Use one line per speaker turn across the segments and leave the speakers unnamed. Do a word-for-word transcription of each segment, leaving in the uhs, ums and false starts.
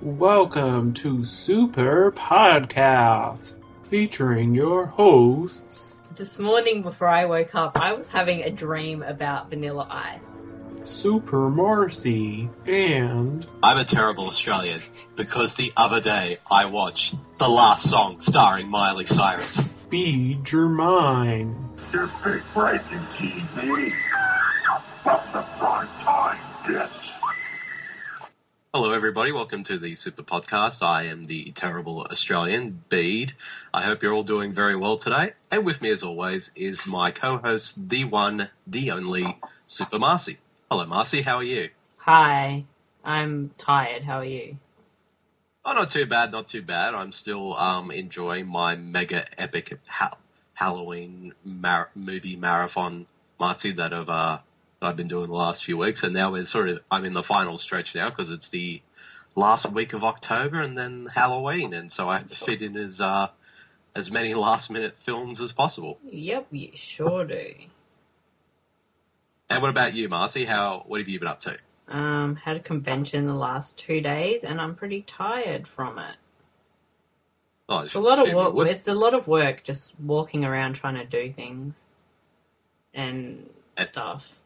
Welcome to Super Podcast, featuring your hosts.
This morning before I woke up, I was having a dream about Vanilla Ice.
Super Marcy, and...
I'm a terrible Australian, because the other day I watched The Last Song starring Miley Cyrus.
Feed Your Mind.
Your big breaking T V. From the prime time, bitch.
Hello everybody, welcome to the Super Podcast. I am the terrible Australian, Bede. I hope you're all doing very well today. And with me as always is my co-host, the one, the only, Super Marcy. Hello Marcy, how are you?
Hi, I'm tired. How are you?
Oh, not too bad, not too bad. I'm still um, enjoying my mega epic ha- Halloween mar- movie marathon, Marcy, that I've, uh, that I've been doing the last few weeks. And now we're sort of, I'm in the final stretch now because it's the last week of October and then Halloween. And so I have to fit in as, uh, as many last minute films as possible.
Yep, you sure do.
And what about you, Marcy? How, what have you been up to?
Um, had a convention the last two days, and I'm pretty tired from it.
Oh,
It's a lot of
shoot,
work. It's a lot of work just walking around trying to do things and
And-
stuff.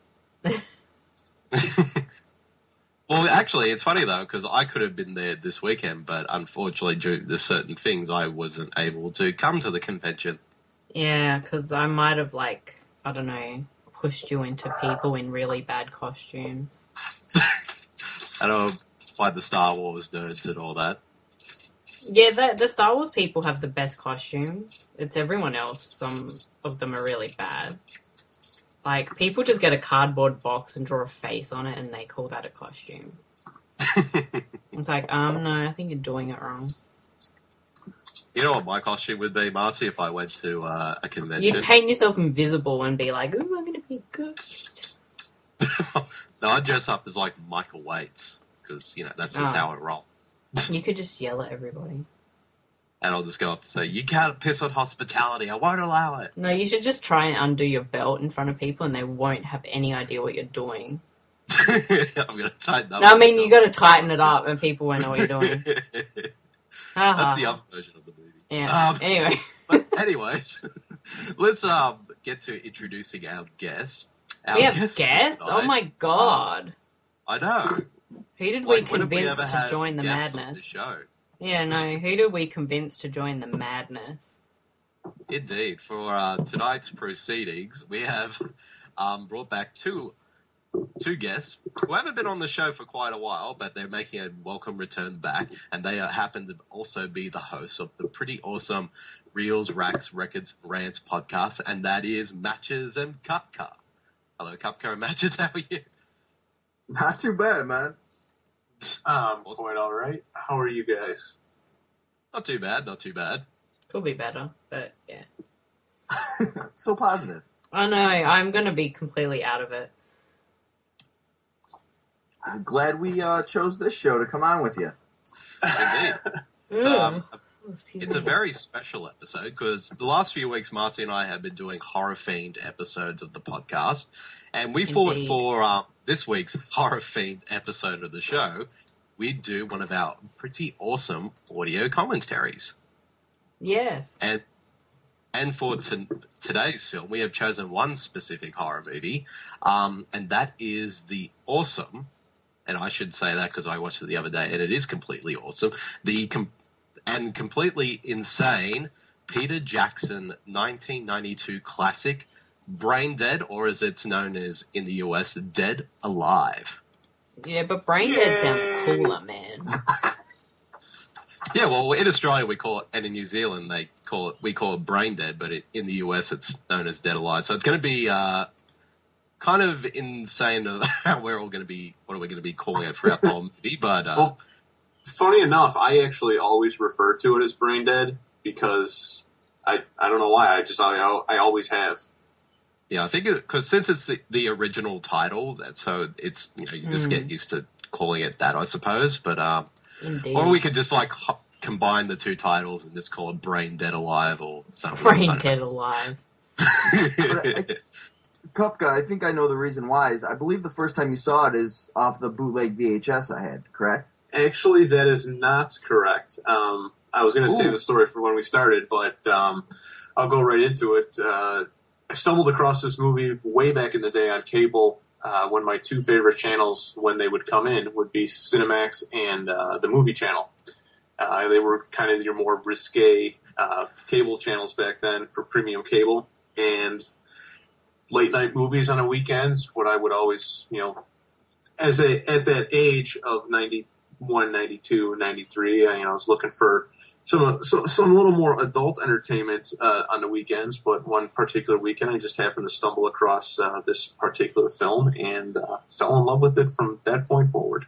Well, actually, it's funny, though, because I could have been there this weekend, but unfortunately, due to certain things, I wasn't able to come to the convention.
Yeah, because I might have, like, I don't know, pushed you into people in really bad costumes.
I know, by the Star Wars nerds and all that.
Yeah, the, the Star Wars people have the best costumes. It's everyone else. Some of them are really bad. Like, people just get a cardboard box and draw a face on it, and they call that a costume. It's like, um, no, I think you're doing it wrong.
You know what my costume would be, Marcy, if I went to uh, a convention?
You'd paint yourself invisible and be like, ooh, I'm going to be a ghost.
No, I'd dress up as, like, Michael Waits, because, you know, that's just
Oh.
how I roll.
You could just yell at everybody.
And I'll just go up to say, you can't piss on hospitality, I won't allow it.
No, you should just try and undo your belt in front of people, and they won't have any idea what you're doing.
I'm going to tighten up.
No, I mean, you got to tighten it up, and people won't know what you're doing.
That's the other version of the movie.
Yeah.
Um,
Anyway.
But anyways, let's um get to introducing our guest. Our
We have
guest
guests?
tonight.
Oh my god.
I know.
Who did
Like,
we
when have
convince
ever
to
had
join the
guests on
madness?
this show?
Yeah, no, who did we convince to join the madness?
Indeed. For uh, tonight's proceedings, we have um, brought back two two guests who haven't been on the show for quite a while, but they're making a welcome return back, and they uh, happen to also be the hosts of the pretty awesome Reels, Racks, Records, Rants podcast, and that is Matches and Cupcar. Hello, Cupcar and Matches, how are you?
Not too bad, man.
Um,
Awesome.
quite all right. How are you guys?
Not too bad, not too bad.
Could be better, but yeah.
So positive.
I know, I'm gonna be completely out of it.
I'm glad we uh, chose this show to come on with you.
Indeed. It's,
Ugh.
um,
Oh, excuse
it's a
me.
very special episode because the last few weeks, Marcy and I have been doing horror-themed episodes of the podcast, and we thought
Indeed.
for um, this week's horror-themed episode of the show, we'd do one of our pretty awesome audio commentaries.
Yes.
And and for t- today's film, we have chosen one specific horror movie, um, and that is the awesome, and I should say that because I watched it the other day, and it is completely awesome, the com- and completely insane Peter Jackson nineteen ninety-two classic, Brain Dead, or as it's known as in the U S, Dead Alive.
Yeah, but Brain Dead sounds cooler, man.
Yeah, well, in Australia we call it, and in New Zealand they call it, we call it Brain Dead, but it, in the U S it's known as Dead Alive. So it's going to be uh, kind of insane of how we're all going to be, what are we going to be calling it throughout the whole movie, but uh,
Well, funny enough, I actually always refer to it as Brain Dead because I I don't know why. I just I, I always have.
yeah, I think because since it's the, the original title, that so it's, you know, you just
Mm.
get used to calling it that, I suppose, but um,
Indeed.
or we could just like ho- combine the two titles and just call it Brain Dead Alive or something.
Brain
I don't
Dead Alive.
know.
Kupka, I think I know the reason why. Is I believe the first time you saw it is off the bootleg V H S I had, correct?
Actually, that is not correct. Um, I was going to
Ooh.
save the story for when we started, but um, I'll go right into it. Uh, I stumbled across this movie way back in the day on cable. Uh, one of my two favorite channels when they would come in would be Cinemax and uh, the Movie Channel. Uh, they were kind of your more risque uh, cable channels back then for premium cable. And late night movies on the weekends, what I would always, you know, as a at that age of ninety-one, ninety-two, ninety-three, I, you know, I was looking for some some, some little more adult entertainment uh, on the weekends. But one particular weekend, I just happened to stumble across uh, this particular film and uh, fell in love with it from that point forward.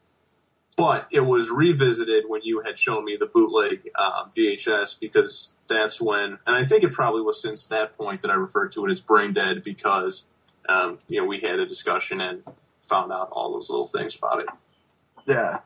But it was revisited when you had shown me the bootleg uh, V H S, because that's when, and I think it probably was since that point that I referred to it as Brain Dead, because um, you know, we had a discussion and found out all those little things about it.
Yeah.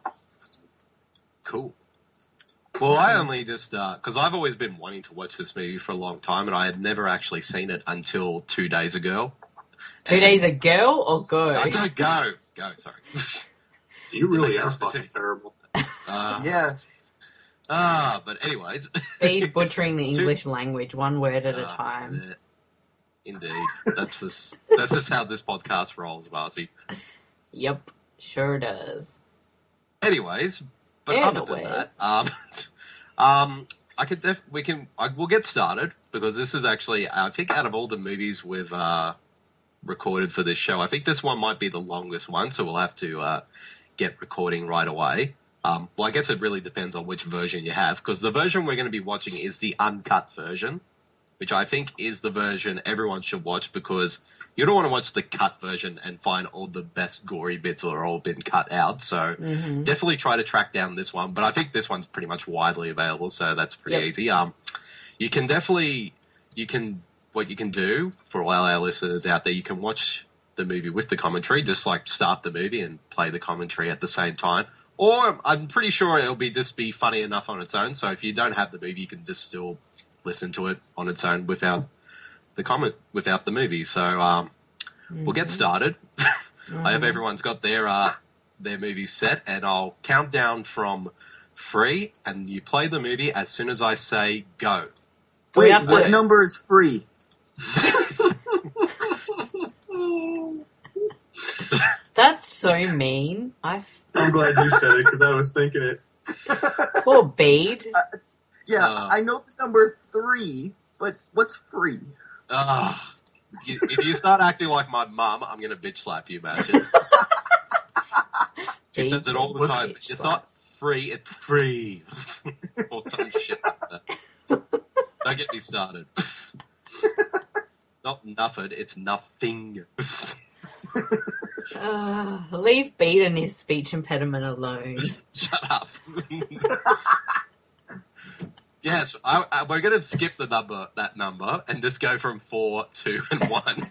Cool. Well, I only just, because uh, I've always been wanting to watch this movie for a long time, and I had never actually seen it until two days ago.
Two
And-
days ago or go?
No, no, go. Go, sorry.
You really
Like
are
that
fucking
specific-
terrible.
Uh,
Yeah.
Ah, but anyways.
Speed butchering the English language, one word at a
Ah,
time.
yeah. Indeed. That's just, that's just how this podcast rolls, Marcy.
Yep, sure does.
Anyways, but other than
Anyways.
that, um, um, I could def- we can, I, we'll get started, because this is actually, I think out of all the movies we've, uh, recorded for this show, I think this one might be the longest one, so we'll have to, uh, get recording right away. Um, well, I guess it really depends on which version you have, because the version we're going to be watching is the uncut version, which I think is the version everyone should watch, because you don't want to watch the cut version and find all the best gory bits that are all been cut out. So
hmm
definitely try to track down this one, but I think this one's pretty much widely available, so that's pretty
Yep.
easy. Um, you can definitely, you can, what you can do for all our listeners out there, you can watch the movie with the commentary, just like start the movie and play the commentary at the same time. Or I'm pretty sure it'll be just be funny enough on its own. So if you don't have the movie, you can just still listen to it on its own without the comment, without the movie. So um, we'll get started. I hope everyone's got their uh, their movie set, and I'll count down from three, and you play the movie as soon as I say go.
We
Wait,
have to-
what number is free?
That's so mean. I
I'm glad you said it, because I was thinking it.
poor Bede.
Yeah,
Uh.
I know the number three, but what's free?
Ah, you, if you start acting like my mum, I'm gonna bitch slap you, Matches. She says it all the
What's
time.
bitch
It's
slap?
not free, it's free. Or some shit like that. Don't get me started. Not nothing, it's nothing.
Uh, leave Bede and his speech impediment alone.
Shut up. Yes, I, I, we're going to skip the number, that number, and just go from four, two, and one.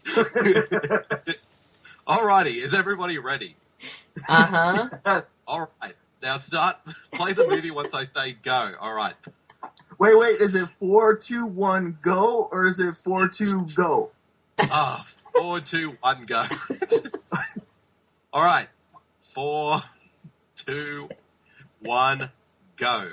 Alrighty, is everybody ready?
Uh huh.
Alright, now start, play the movie once I say go. Alright.
Wait, wait, is it four, two, one, go, or is it four, two, go?
Ah, four, two, one, go. Alright, four, two, one, go.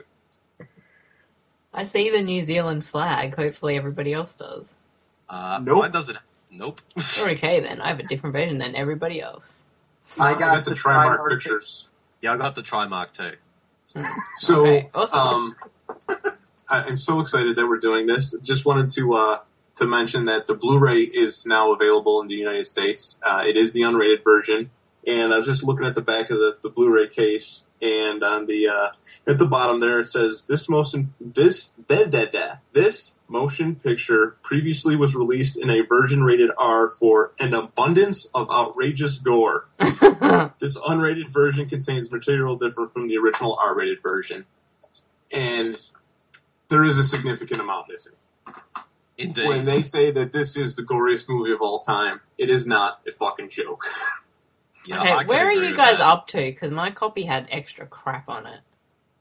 I see the New Zealand flag. Hopefully, everybody else does.
Uh,
Nope.
Mine doesn't, nope.
Okay, then I have a different version than everybody else.
I
I
got
got the
the
Trimark
Trimark
pictures.
Yeah, I got the Trimark too.
So,
Okay, awesome.
um, I, I'm so excited that we're doing this. Just wanted to uh, to mention that the Blu-ray is now available in the United States. Uh, it is the unrated version, and I was just looking at the back of the, the Blu-ray case, and on the uh, at the bottom there it says this motion this da, da, da, this motion picture previously was released in a version rated R for an abundance of outrageous gore. This unrated version contains material different from the original R-rated version, and there is a significant amount missing.
Indeed.
When they say that this is the goriest movie of all time, it is not a fucking joke.
Yeah,
Okay,
I can
where are
agree
you
with
guys
that.
up to? Because my copy had extra crap on it.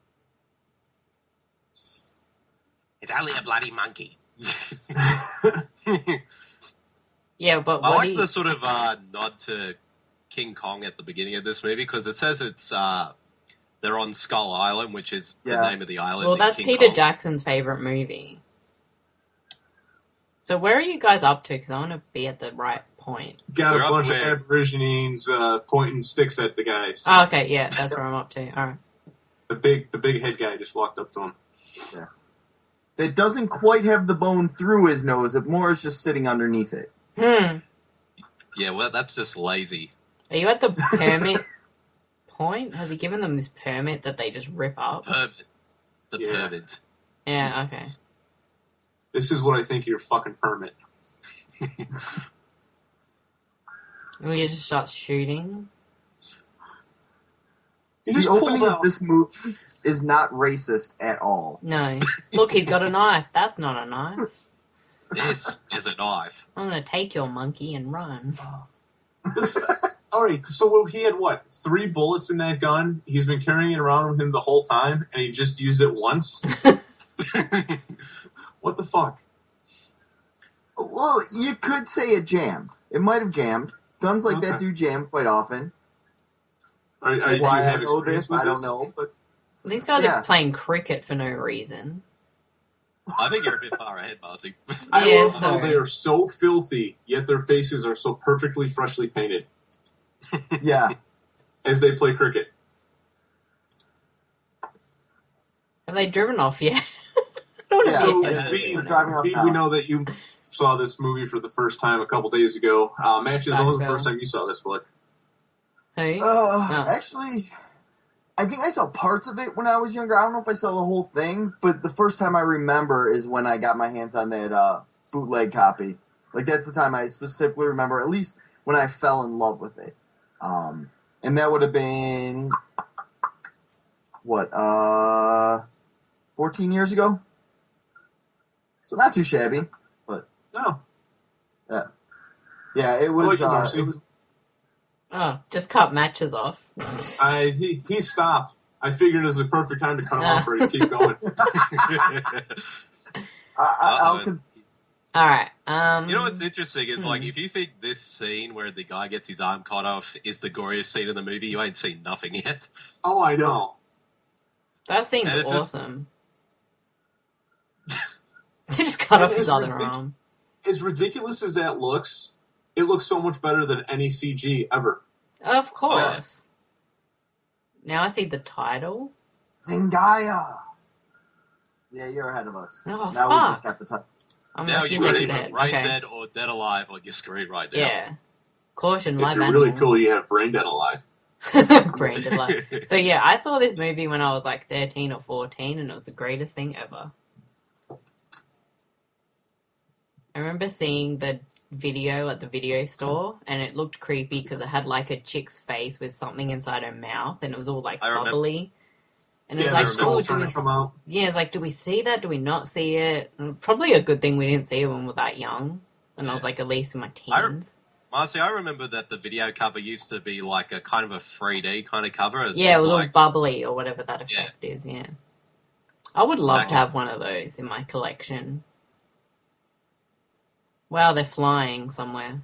It's only a bloody monkey.
Yeah, but
I
what
like
do you...
the sort of uh, nod to King Kong at the beginning of this movie, because it says it's uh, They're on Skull Island, which is
Yeah.
the name of the island.
Well,
in
that's
King
Peter
Kong.
Jackson's favorite movie. So where are you guys up to? Because I want to be at the right point.
Got
We're
a
up
bunch of
where-
Aborigines uh, pointing sticks at the guys.
Oh, okay, yeah, that's where I'm up to. All right.
The big, the big head guy just walked up to him.
It doesn't quite have the bone through his nose. It more is just sitting underneath it.
Hmm.
Yeah, well, that's just lazy.
Are you at the permit point? Has he given them this permit that they just rip up?
Permit. The
Yeah.
permit.
Yeah, okay.
This is what I think of your fucking permit.
And we just start shooting.
He just
the
pulls
opening of
out.
this movie is not racist at all.
No. Look, he's got a knife. That's not a knife.
This is a knife.
I'm gonna take your monkey and run.
All right, so he had what? Three bullets in that gun. He's been carrying it around with him the whole time, and he just used it once. What the fuck?
Well, you could say it jammed. It might have jammed. Guns like that
Okay.
do jam quite often.
Are, are, do you
Why I
have
know
experience
this,
with
I don't
this?
know. But
These guys
Yeah.
are playing cricket for no reason.
I think you're a bit far ahead, Marty.
I
Yeah,
love how
sorry.
they are so filthy, yet their faces are so perfectly freshly painted
yeah,
as they play cricket.
Have they driven off yet? I don't
Yeah.
know.
So,
Yeah.
we,
We're driving up
we,
now.
we know that you saw this movie for the first time a couple days ago. Uh, Matches, when was the
Backfill.
first time you saw this flick?
Who?
Uh,
No.
Actually, I think I saw parts of it when I was younger. I don't know if I saw the whole thing, but the first time I remember is when I got my hands on that uh, bootleg copy. Like, that's the time I specifically remember, at least when I fell in love with it. Um, and that would have been, what, uh, fourteen years ago? So not too shabby.
No.
Yeah, it was,
like you,
uh,
Marcy.
it was
Oh, just cut matches off.
I he, he stopped. I figured it was the perfect time to cut him
Ah.
off for you to keep going.
I, I, I'll
Uh-oh.
concede.
Alright, um...
You know what's interesting is,
Hmm.
like, if you think this scene where the guy gets his arm cut off is the goriest scene in the movie, you ain't seen nothing yet.
Oh, I know.
That scene's
And it's just-
awesome. They just cut off
It
his
is
other
ridiculous.
arm.
As ridiculous as that looks, it looks so much better than any C G ever.
Of course. Now I see the title.
Zingaya. Yeah, you're ahead of us.
Oh,
now we
fuck.
just got the title.
I'm
Now
a few
you are
seconds
either
ahead.
brain
Okay.
dead or dead alive on your screen right now.
Yeah. Caution,
If
live
you're
animal.
really cool, you have Brain Dead alive.
Brain dead live. So yeah, I saw this movie when I was like thirteen or fourteen, and it was the greatest thing ever. I remember seeing the video at the video store, and it looked creepy because it had like a chick's face with something inside her mouth, and it was all like
I remember-
bubbly. And it
Yeah,
was
the
like,
skull
oh, do
trying
we?
to come out.
Yeah, it's like, do we see that? Do we not see it? And probably a good thing we didn't see it when we were that young, and I was
Yeah.
like at least in my
I rem-
teens.
Marcy, I remember that the video cover used to be like a kind of a three D kind of cover.
Yeah, it was
like,
all bubbly or whatever that effect is, yeah. I would love
Back
to
in-
have one of those in my collection. Wow, they're flying somewhere.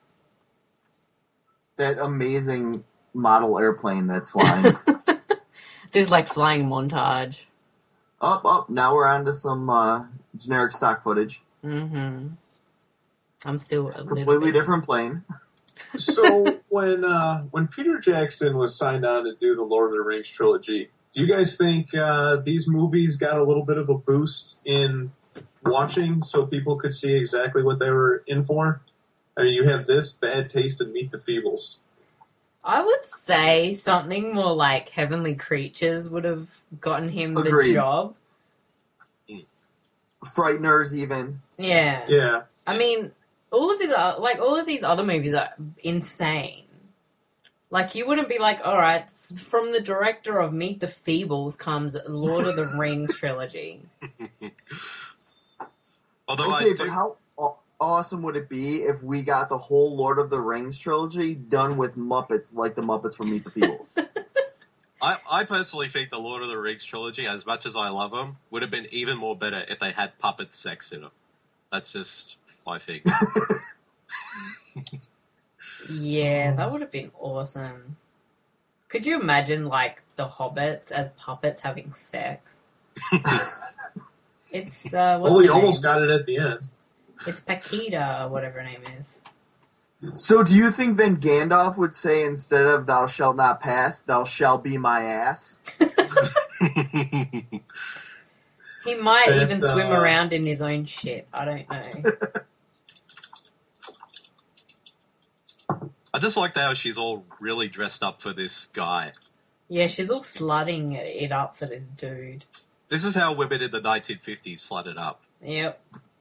That amazing model airplane that's flying.
This like flying montage.
up, up. Now we're on to some uh, generic stock footage.
Mm-hmm. I'm still a little
Completely
bit...
different plane.
So when uh, when Peter Jackson was signed on to do the Lord of the Rings trilogy, do you guys think uh, these movies got a little bit of a boost in watching, so people could see exactly what they were in for? I mean, you have this bad taste in Meet the Feebles.
I would say something more like Heavenly Creatures would have gotten him
Agreed.
the job.
Frighteners, even.
Yeah.
Yeah,
I mean, all of these are like all of these other movies are insane. Like you wouldn't be like, all right, from the director of Meet the Feebles comes Lord of the Rings trilogy.
Although
Okay,
I
but
do,
how aw- awesome would it be if we got the whole Lord of the Rings trilogy done with Muppets, like the Muppets from Meet the Feebles?
I, I personally think the Lord of the Rings trilogy, as much as I love them, would have been even more better if they had puppet sex in them. That's just my thing.
Yeah, that would have been awesome. Could you imagine, like, the hobbits as puppets having sex? It's, uh, what's
Oh, he
her
almost
name?
got it at the end.
It's Paquita, or whatever her name is.
So do you think then Gandalf would say instead of "Thou shalt not pass," "Thou shalt be my ass"?
He might
But,
even swim
uh,
around in his own shit. I don't know.
I just like how she's all really dressed up for this guy.
Yeah, she's all slutting it up for this dude.
This is how women in the nineteen fifties slutted up.
Yep.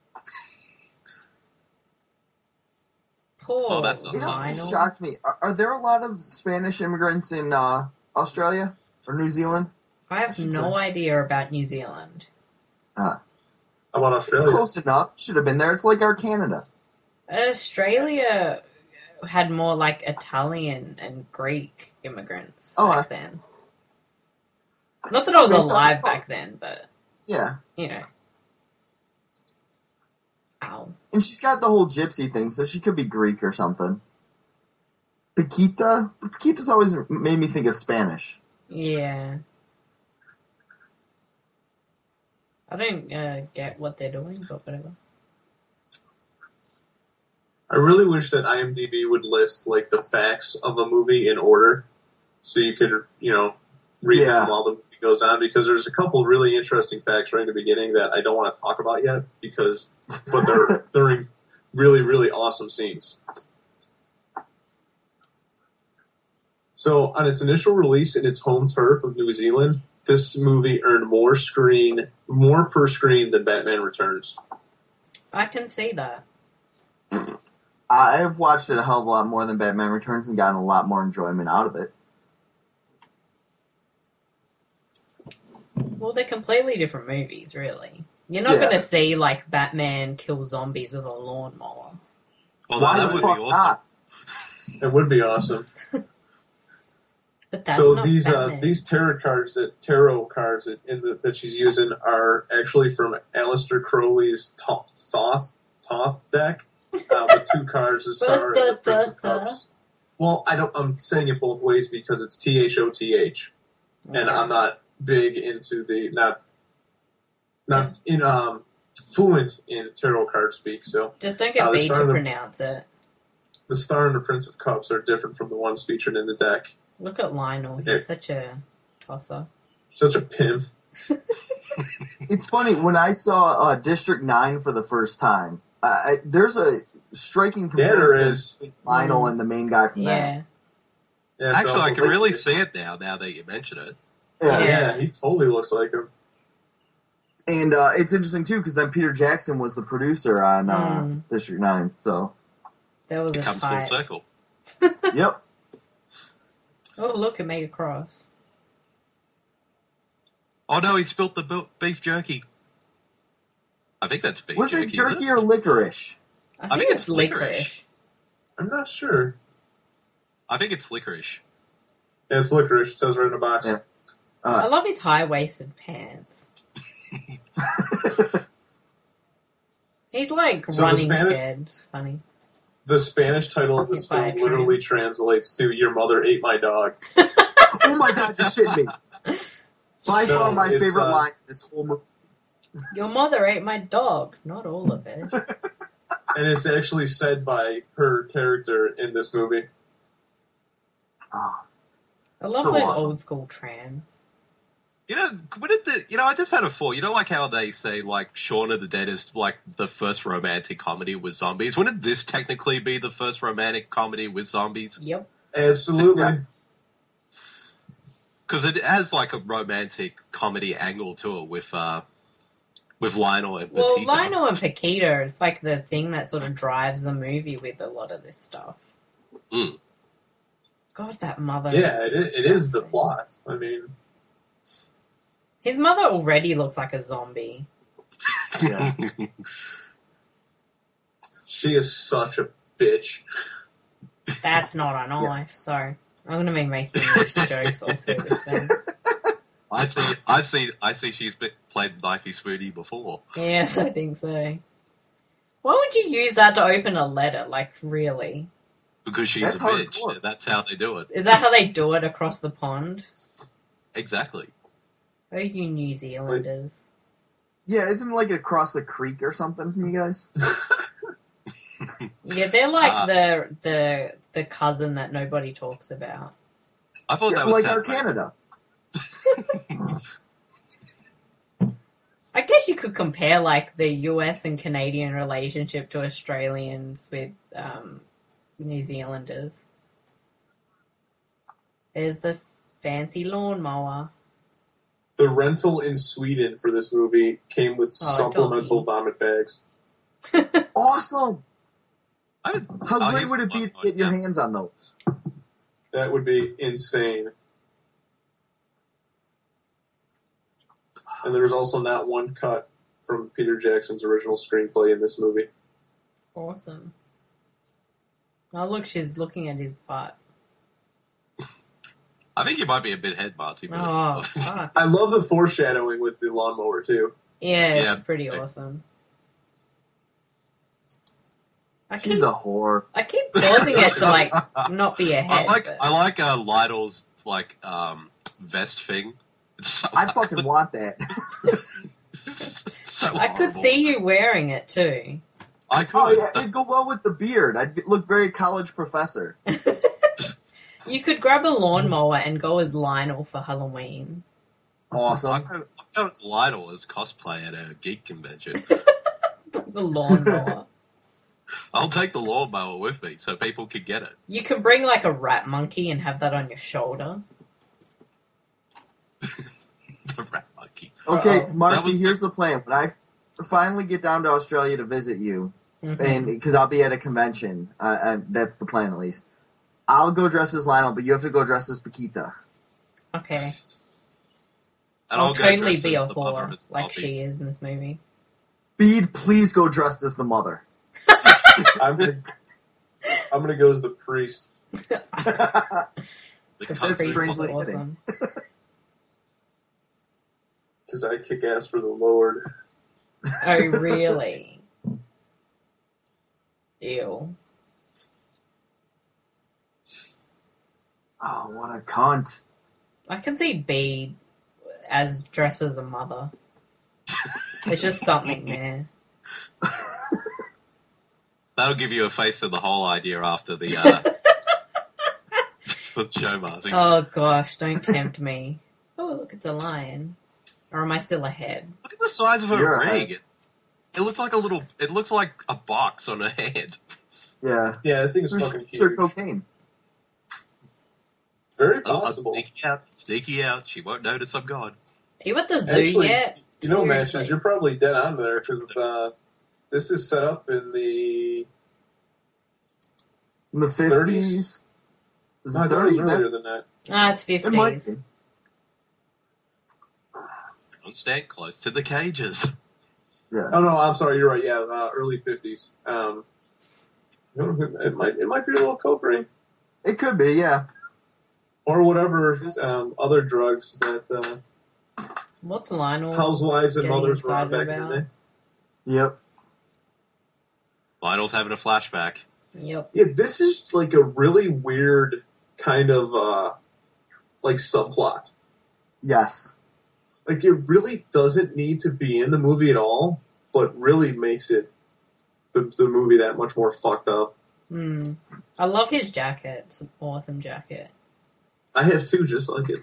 Poor
Oh, that's not
You know, it
Lionel.
shocked me. Are, are there a lot of Spanish immigrants in uh, Australia or New Zealand?
I have
should
no
say.
idea about New Zealand.
How about
It's
Australia?
close enough. Should have been there. It's like our Canada.
Australia had more like Italian and Greek immigrants
Oh,
back
I-
then. Not that I was
Okay, so-
alive back then, but
Yeah.
you know. Ow.
And she's got the whole gypsy thing, so she could be Greek or something. Paquita? Paquita's always made me think of Spanish.
Yeah. I don't uh, get what they're doing, but whatever.
I really wish that IMDb would list like the facts of a movie in order, so you could, you know, read
Yeah.
them while the movie goes on. Because there's a couple really interesting facts right in the beginning that I don't want to talk about yet, because but they're they're in really really awesome scenes. So, on its initial release in its home turf of New Zealand, this movie earned more screen, more per screen than Batman Returns.
I can see that.
I have watched it a hell of a lot more than Batman Returns and gotten a lot more enjoyment out of it.
Well, they're completely different movies, really. You're not
Yeah.
going to see, like, Batman kill zombies with a lawnmower.
Well,
Why
that
the
would be
fuck
awesome.
not?
It would be awesome.
But that's
so
not
these uh,
Batman.
these tarot cards that tarot cards that, in the, that she's using are actually from Aleister Crowley's To- Thoth Thoth deck uh, with two cards, the Star and the Prince of Cups. Well, I don't. I'm saying it both ways because it's T H O T H, and
Okay.
I'm not big into the not not in um fluent in tarot card speak. So
Just don't get
uh, the
B to
Star and the-
pronounce it.
the Star and the Prince of Cups are different from the ones featured in the deck.
Look at Lionel. He's
Yeah.
such a tosser.
Such a pimp.
It's funny, when I saw uh, District nine for the first time, uh, I, there's a striking
Yeah, there
comparison
is.
between Lionel and the main guy from
Yeah.
Yeah,
Actually,
so-
I can really see it now, now that you mention it.
that. Yeah.
Yeah.
Yeah, he totally looks like him.
And uh, it's interesting, too, because then Peter Jackson was the producer on uh,
Mm.
District nine, so,
There was
It
a
comes full
type.
circle.
yep.
Oh, look, it made a cross.
Oh no, he spilt the bu- beef jerky. I think that's beef
Was
jerky.
it
is
jerky or licorice?
I think,
think
it's
it's
licorice.
licorice.
I'm not sure.
I think it's licorice.
Yeah, it's licorice. It says right in the box.
Yeah.
I love his high-waisted pants. He's like
So the
running
Spanish-
scared. It's funny.
The Spanish title of this
By a
film literally translates to "Your mother ate my dog."
Oh my god, you shit me. By
No,
far my
it's,
favorite
uh,
line in this whole movie.
Your mother ate my dog. Not all of it.
And it's actually said by her character in this movie.
Ah,
I love
So
those
awesome.
old school trams.
You know, what did the, you know, I just had a thought. You know, like how they say, like, Shaun of the Dead is, like, the first romantic comedy with zombies? Wouldn't this technically be the first romantic comedy with zombies?
Yep.
Absolutely.
Yes.
Because it has, like, a romantic comedy angle to it with, uh, with Lionel and
Well,
Petito.
Lionel and Paquita is like the thing that sort of drives the movie with a lot of this stuff.
Mm.
God, that mother.
Yeah, it
is
is, it is the
disgusting.
plot. I mean,
His mother already looks like a zombie.
Yeah.
she is such a bitch.
That's not a knife. Sorry. I'm going to be making these jokes all through this thing.
I see, I've seen, I see she's been, played Knifey Spoony before.
Yes, I think so. Why would you use that to open a letter? Like, really?
Because she's
That's
a bitch.
hardcore.
And that's how they do it.
Is that how they do it across the pond?
Exactly.
Oh, you New Zealanders.
Yeah, isn't it like across the creek or something from you guys?
Yeah, they're like
Uh,
the the the cousin that nobody talks about.
I thought
Yeah,
that was
like
South
our
America.
Canada.
I guess you could compare like the U S and Canadian relationship to Australians with um, New Zealanders. There's the fancy lawnmower.
The rental in Sweden for this movie came with
Oh,
supplemental
doggy.
vomit bags.
Awesome!
I would,
How
I'll
great
use
would it
the
be
one
to
point,
get your
yeah.
hands on those?
That would be insane. And there was also not one cut from Peter Jackson's original screenplay in this movie.
Awesome. Oh, look, she's looking at his butt.
I think you might be a bit head, Marty. But
Oh, fuck.
I love the foreshadowing with the lawnmower, too.
Yeah,
Yeah.
it's pretty
Okay.
awesome. I
She's
keep,
a whore.
I keep pausing it to, like, not be a
I
head.
like
but-
I like uh, Lytle's like um, vest thing. It's so
I fucking
ugly.
want that.
so
I could
horrible.
see you wearing it, too.
I could.
Oh yeah,
That's-
it'd go well with the beard. I'd be- look very college professor.
You could grab a lawnmower and go as Lionel for Halloween.
I'll
Awesome.
go, I'll go as Lytle as cosplay at a geek convention.
The lawnmower.
I'll take the lawnmower with me so people can get it.
You can bring, like, a rat monkey and have that on your shoulder.
The rat monkey.
Okay,
Uh-oh.
Marcy,
That was-
here's the plan. When I finally get down to Australia to visit you,
Mhm.
and because I'll be at a convention, uh, uh, that's the plan at least. I'll go dress as Lionel, but you have to go dress as Paquita.
Okay.
And
I'll,
I'll go
totally
dressed
be
as
a
the mother
whore,
as
like
Bobby.
she is in this movie.
Bede, please go dressed as the mother.
I'm gonna, I'm gonna go as the priest.
The
The
kung
priest
fu
is
strangely
fighter.
fitting.
awesome.
Because I kick ass for the Lord.
Oh, really? Ew.
Oh, what a cunt.
I can see Bede as dressed as a mother. There's just something there.
That'll give you a face of the whole idea after the uh, for the show, Marty.
Oh gosh, don't tempt me. Oh, look, it's a lion. Or am I still ahead?
Look at the size of her
You're
rig.
ahead.
It, it looks like a little. It looks like a box on her head.
Yeah.
Yeah, that thing is
It's
fucking
it's her
huge.
cocaine.
Very
Oh, I'm
possible.
sneaky out. Sneaky out. She won't notice I'm gone.
Are you at the zoo
Actually,
yet?
You know,
Seriously.
Matches, you're probably dead on there because uh, this is set up in the.
In the
thirties?
fifties. Is
No,
it
I thought it was
thirties?
earlier than that.
Ah, it's
It might
fifties.
be.
Don't stand close to the cages.
Yeah.
Oh no, I'm sorry. You're right. Yeah, uh, early fifties. Um, it might it might be a little coke ring
It could be, yeah.
or whatever um, other drugs that uh,
What's Lionel?
housewives and
Getting
mothers were on back
excited
in the
about?
day.
Yep.
Lionel's having a flashback.
Yep.
Yeah, this is like a really weird kind of uh, like subplot.
Yes.
Like it really doesn't need to be in the movie at all, but really makes it the the movie that much more fucked up.
Hmm. I love his jacket. It's an awesome jacket.
I have two just like it.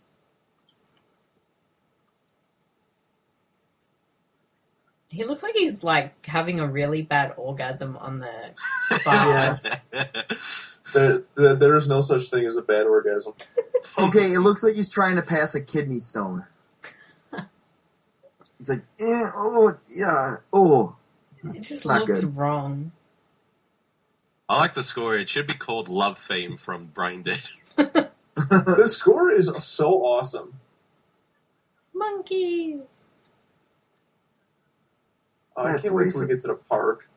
He looks like he's like having a really bad orgasm on the bars.
There, there, there is no such thing as a bad orgasm.
Okay, it looks like he's trying to pass a kidney stone. He's like, eh, oh, yeah, oh.
It just
Not
looks
good.
wrong.
I like the score. It should be called Love Theme from Brain Dead.
The score is so awesome.
Monkeys.
Uh, I
That's
can't wait till we
racist.
get to the park.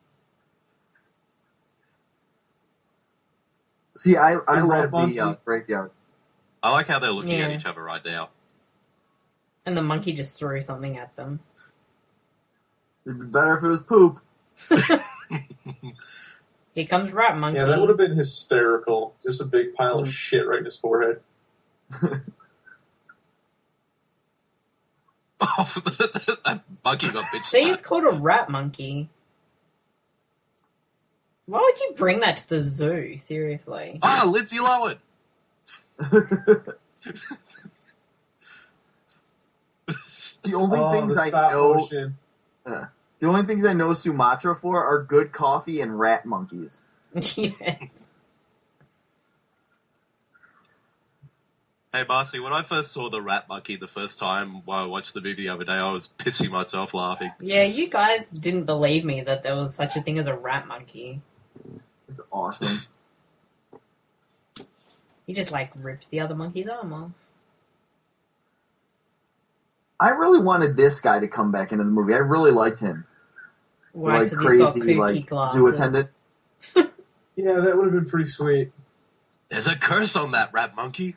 See, I, I
And Red
love
Monkey.
the uh, graveyard.
I like how they're looking at
Yeah.
each other right now.
And the monkey just threw something at them.
It'd be better if it was poop.
Here comes Rat Monkey.
Yeah, that would have been hysterical. Just a big pile of shit right in his forehead.
Oh, that monkey got bitch
See,
slapped.
it's called a rat monkey. Why would you bring that to the zoo? Seriously.
Ah, Lindsay Lohan.
The only
Oh,
things
the
I
stop
know,
motion.
uh, the only things I know Sumatra for are good coffee and rat monkeys.
Yes.
Hey, Marcy, when I first saw the rat monkey the first time while I watched the movie the other day, I was pissing myself laughing.
Yeah, you guys didn't believe me that there was such a thing as a rat monkey.
It's awesome.
He just, like, ripped the other monkey's arm off.
I really wanted this guy to come back into the movie. I really liked him.
Why?
Like
Because he's got
crazy,
kooky
like
glasses.
zoo attendant.
Yeah, that would have been pretty sweet.
There's a curse on that rat monkey.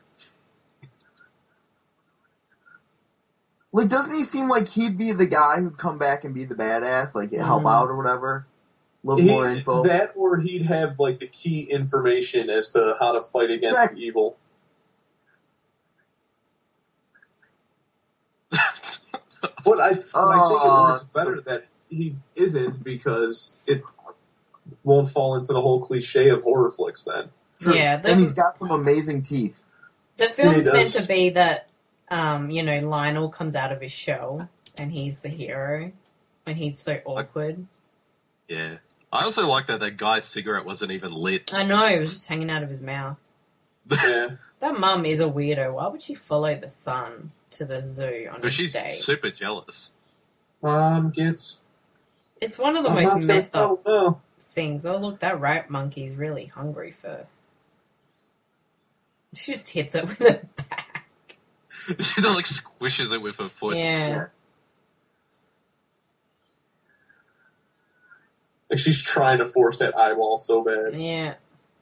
Like, doesn't he seem like he'd be the guy who'd come back and be the badass, like help
Mhm.
out or whatever? A little
He-
more info.
That, or he'd have like the key information as to how to fight against
Exact-
evil. But I, but I think it
Oh,
works better that he isn't, because it won't fall into the whole cliche of horror flicks then.
True.
Yeah, the,
and he's got some amazing teeth.
the film's
He
meant
does.
to be that, um, you know, Lionel comes out of his shell and he's the hero and he's so awkward.
Yeah. I also like that that guy's cigarette wasn't even lit.
I know, it was just hanging out of his mouth.
Yeah.
That mum is a weirdo. Why would she follow the son to the zoo on a
But she's
date?
super jealous.
Mom gets.
It's one of the
I'm
most
not gonna-
messed up
Oh, no.
things. Oh, look, that rat monkey's really hungry for... She just hits it with a back.
She like squishes it with her foot.
Yeah.
Yeah.
Like she's trying to force that eyeball so bad.
Yeah.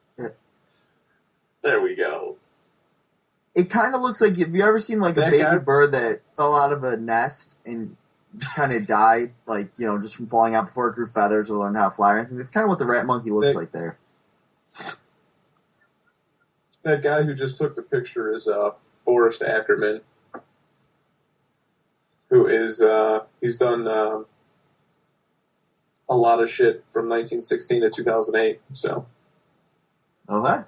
There we go.
It kind of looks like, have you ever seen like a
That
baby
guy-
bird that fell out of a nest and kind of died, like, you know, just from falling out before it grew feathers or learned how to fly or anything? It's kind of what the rat monkey looks
That-
like there.
That guy who just took the picture is uh, Forrest Ackerman, who is uh, he's done uh, a lot of shit from nineteen sixteen to two thousand eight. So
Okay.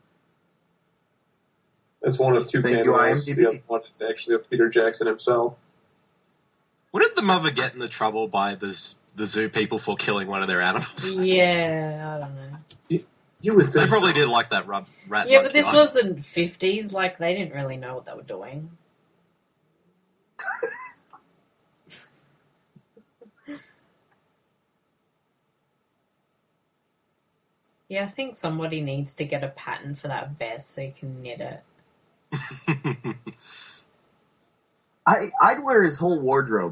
that's one of two
Thank you,
cameos.
IMDb.
The other one is actually of Peter Jackson himself.
What did the mother get in the trouble by the, z- the zoo people for killing one of their animals?
Yeah, I don't know.
You would
They
think
probably
so.
did like that rub, rat
Yeah, but
monkey.
this was the fifties. Like, they didn't really know what they were doing. Yeah, I think somebody needs to get a patent for that vest so you can knit it.
I, I'd wear his whole wardrobe.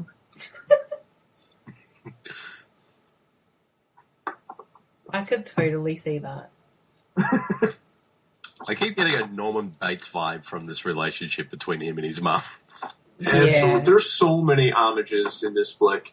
I could totally see that.
I keep getting a Norman Bates vibe from this relationship between him and his mum.
Absolutely.
Yeah.
There's so many homages in this flick.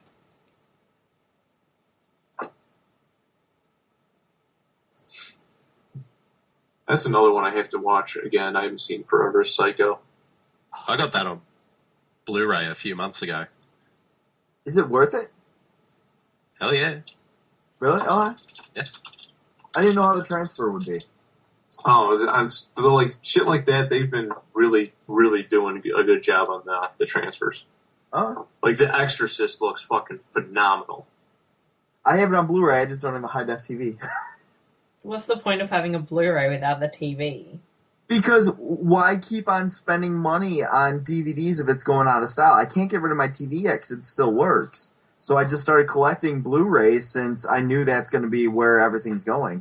That's another one I have to watch again. I haven't seen forever. Psycho.
I got that on Blu-ray a few months ago.
Is it worth it?
Hell yeah.
Really? Oh,
Yeah.
I didn't know how the transfer would be.
Oh, on, like shit like that. They've been really, really doing a good job on the, the transfers.
Oh,
Like The Exorcist looks fucking phenomenal.
I have it on Blu-ray. I just don't have a high-def T V.
What's the point of having a Blu-ray without the T V?
Because why keep on spending money on D V Ds if it's going out of style? I can't get rid of my T V yet because it still works. So I just started collecting Blu-rays since I knew that's going to be where everything's going.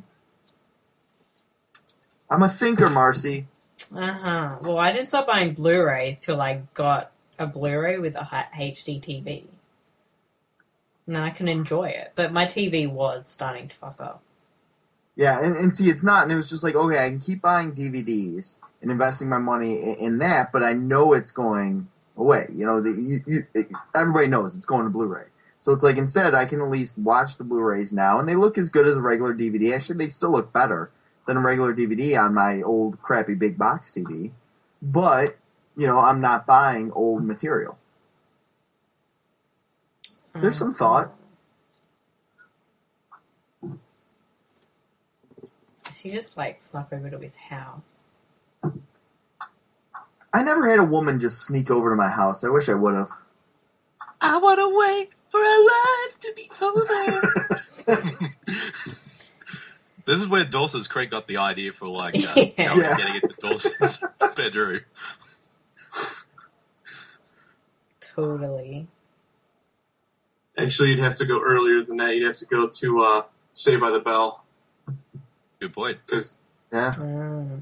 I'm a thinker, Marcy.
Uh-huh. Well, I didn't stop buying Blu-rays till I got a Blu-ray with a hi- H D T V. And I can enjoy it. But my T V was starting to fuck up.
Yeah, and, and see, it's not. And it was just like, okay, I can keep buying D V Ds and investing my money in, in that, but I know it's going away. You know, the, you, you, it, everybody knows it's going to Blu-ray. So it's like instead I can at least watch the Blu-rays now, and they look as good as a regular D V D. Actually, they still look better than a regular D V D on my old crappy big box T V. But, you know, I'm not buying old material. There's some thought.
She just like snuck over to his house.
I never had a woman just sneak over to my house. I wish I would have.
I want to wait for our lives to be over. This is where Dawson's Creek got the idea for, like, uh,
Yeah.
Carol
Yeah.
getting into Dawson's bedroom.
Totally.
Actually, you'd have to go earlier than that. You'd have to go to uh, Saved by the Bell.
Good point.
Because
Yeah.
Mm.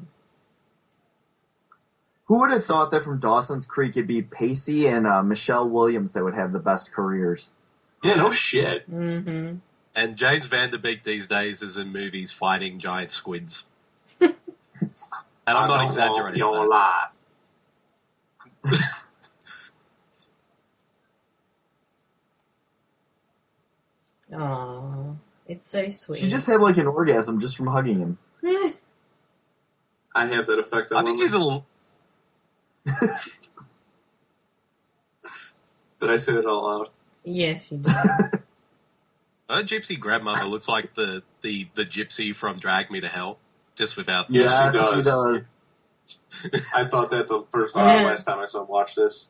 Who would have thought that from Dawson's Creek it'd be Pacey and uh, Michelle Williams that would have the best careers?
yeah, no shit.
Mm-hmm.
And James Van Der Beek these days is in movies fighting giant squids. And I'm
I
not
don't
exaggerating.
want your
that.
life.
Aww. It's so sweet.
She just had like an orgasm just from hugging him.
I have that effect on
I think
women.
he's a little...
Did I say that out loud?
Yes, you did.
Her gypsy grandmother looks like the, the, the gypsy from Drag Me to Hell, just without the...
Yes,
she
she
does.
does.
I thought that the first uh,
Yeah.
last time I saw watch this.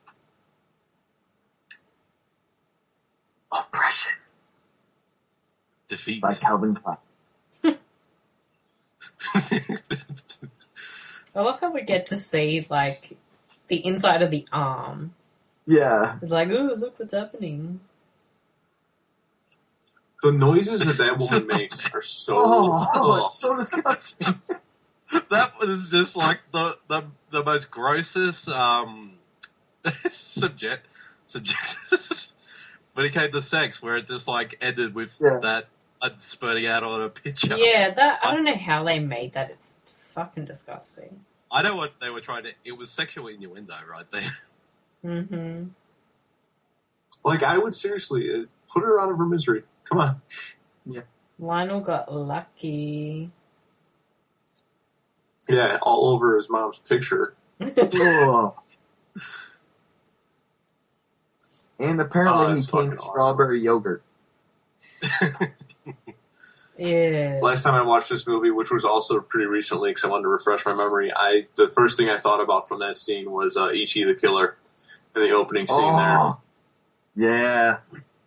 Oppression
defeat.
by Calvin Klein.
I love how we get to see, like, the inside of the arm.
Yeah.
It's like, ooh, look what's happening.
The noises that that woman makes are so...
Oh,
oh.
it's so disgusting.
That was just like the the, the most grossest um subject subject when it came to sex, where it just like ended with
Yeah.
that uh, spurting out on a picture.
Yeah, that I don't know how they made that. It's fucking disgusting.
I know what they were trying to. It was sexual innuendo right there.
Mm-hmm.
Like, I would seriously uh, put her out of her misery. Come on.
Lionel got lucky.
Yeah, all over his mom's picture.
Oh. And apparently
Oh,
he
that's
came
fucking awesome.
strawberry yogurt.
Yeah.
Last time I watched this movie, which was also pretty recently because I wanted to refresh my memory, I the first thing I thought about from that scene was uh, Ichi the Killer in the opening scene
Oh. Yeah.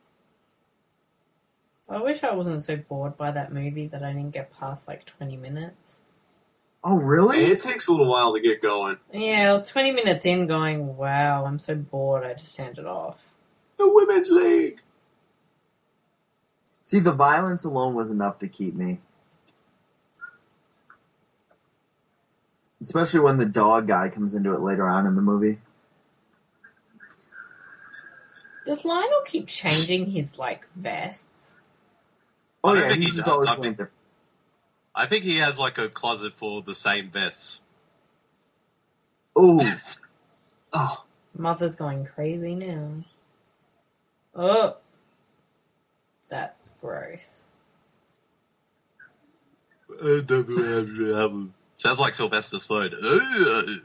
I wish I wasn't so bored by that movie that I didn't get past like twenty minutes.
Oh,
there.
really?
It takes a little while to get going.
Yeah, I was twenty minutes in going, wow, I'm so bored, I just turned it off.
The Women's League!
See, the violence alone was enough to keep me. Especially when the dog guy comes into it later on in the movie.
Does Lionel keep changing his, like, vests?
Oh,
I don't
yeah,
think
he's
he
just
does.
always
I
wearing
think-
different.
I think he has like a closet full of the same vests.
Oh,
Oh,
Mother's going crazy now. Oh. That's gross.
Sounds like Sylvester Stallone.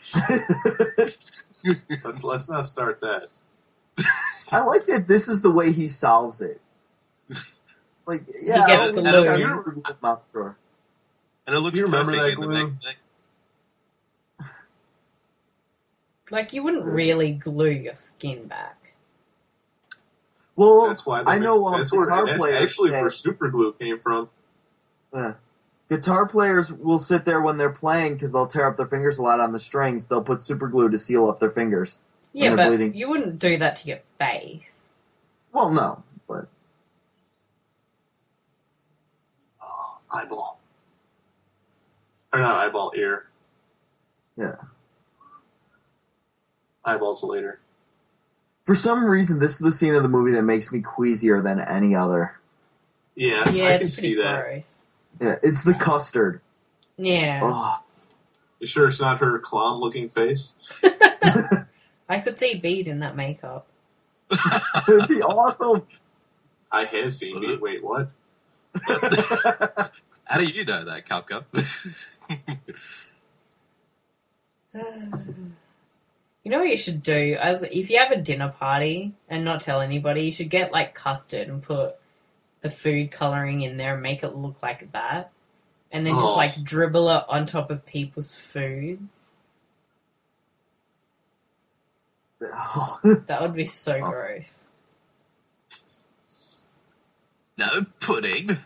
let's, let's not start that.
I like that this is the way he solves it. Like, yeah,
gets
I'll-
glue.
I'll use the glue mouth drawer.
And it looks
You remember
perfect
that
in the
glue?
next thing.
Like, you wouldn't really glue your skin back.
Well,
That's why they
I know
make-
um,
that's where
guitar
that's
players
actually
that-
where super glue came from.
Uh, guitar players will sit there when they're playing because they'll tear up their fingers a lot on the strings. They'll put super glue to seal up their fingers.
Yeah,
they're
but
bleeding.
you wouldn't do that to your face.
Well, no, but
Oh, eyeball. Or not eyeball, ear.
yeah.
Eyeballs later.
For some reason, this is the scene of the movie that makes me queasier than any other.
Yeah,
Yeah,
I can
it's pretty
see that.
gross.
Yeah, it's the custard.
Yeah.
Oh,
You sure it's not her clown-looking face?
I could see Bede in that makeup.
It'd be awesome.
I have seen Meat. Wait, what?
How do you know that, Cup Cup?
You know what you should do? As if you have a dinner party and not tell anybody, you should get like custard and put the food coloring in there and make it look like that. And then just
Oh.
like dribble it on top of people's food. That would be so
Oh.
gross.
No pudding.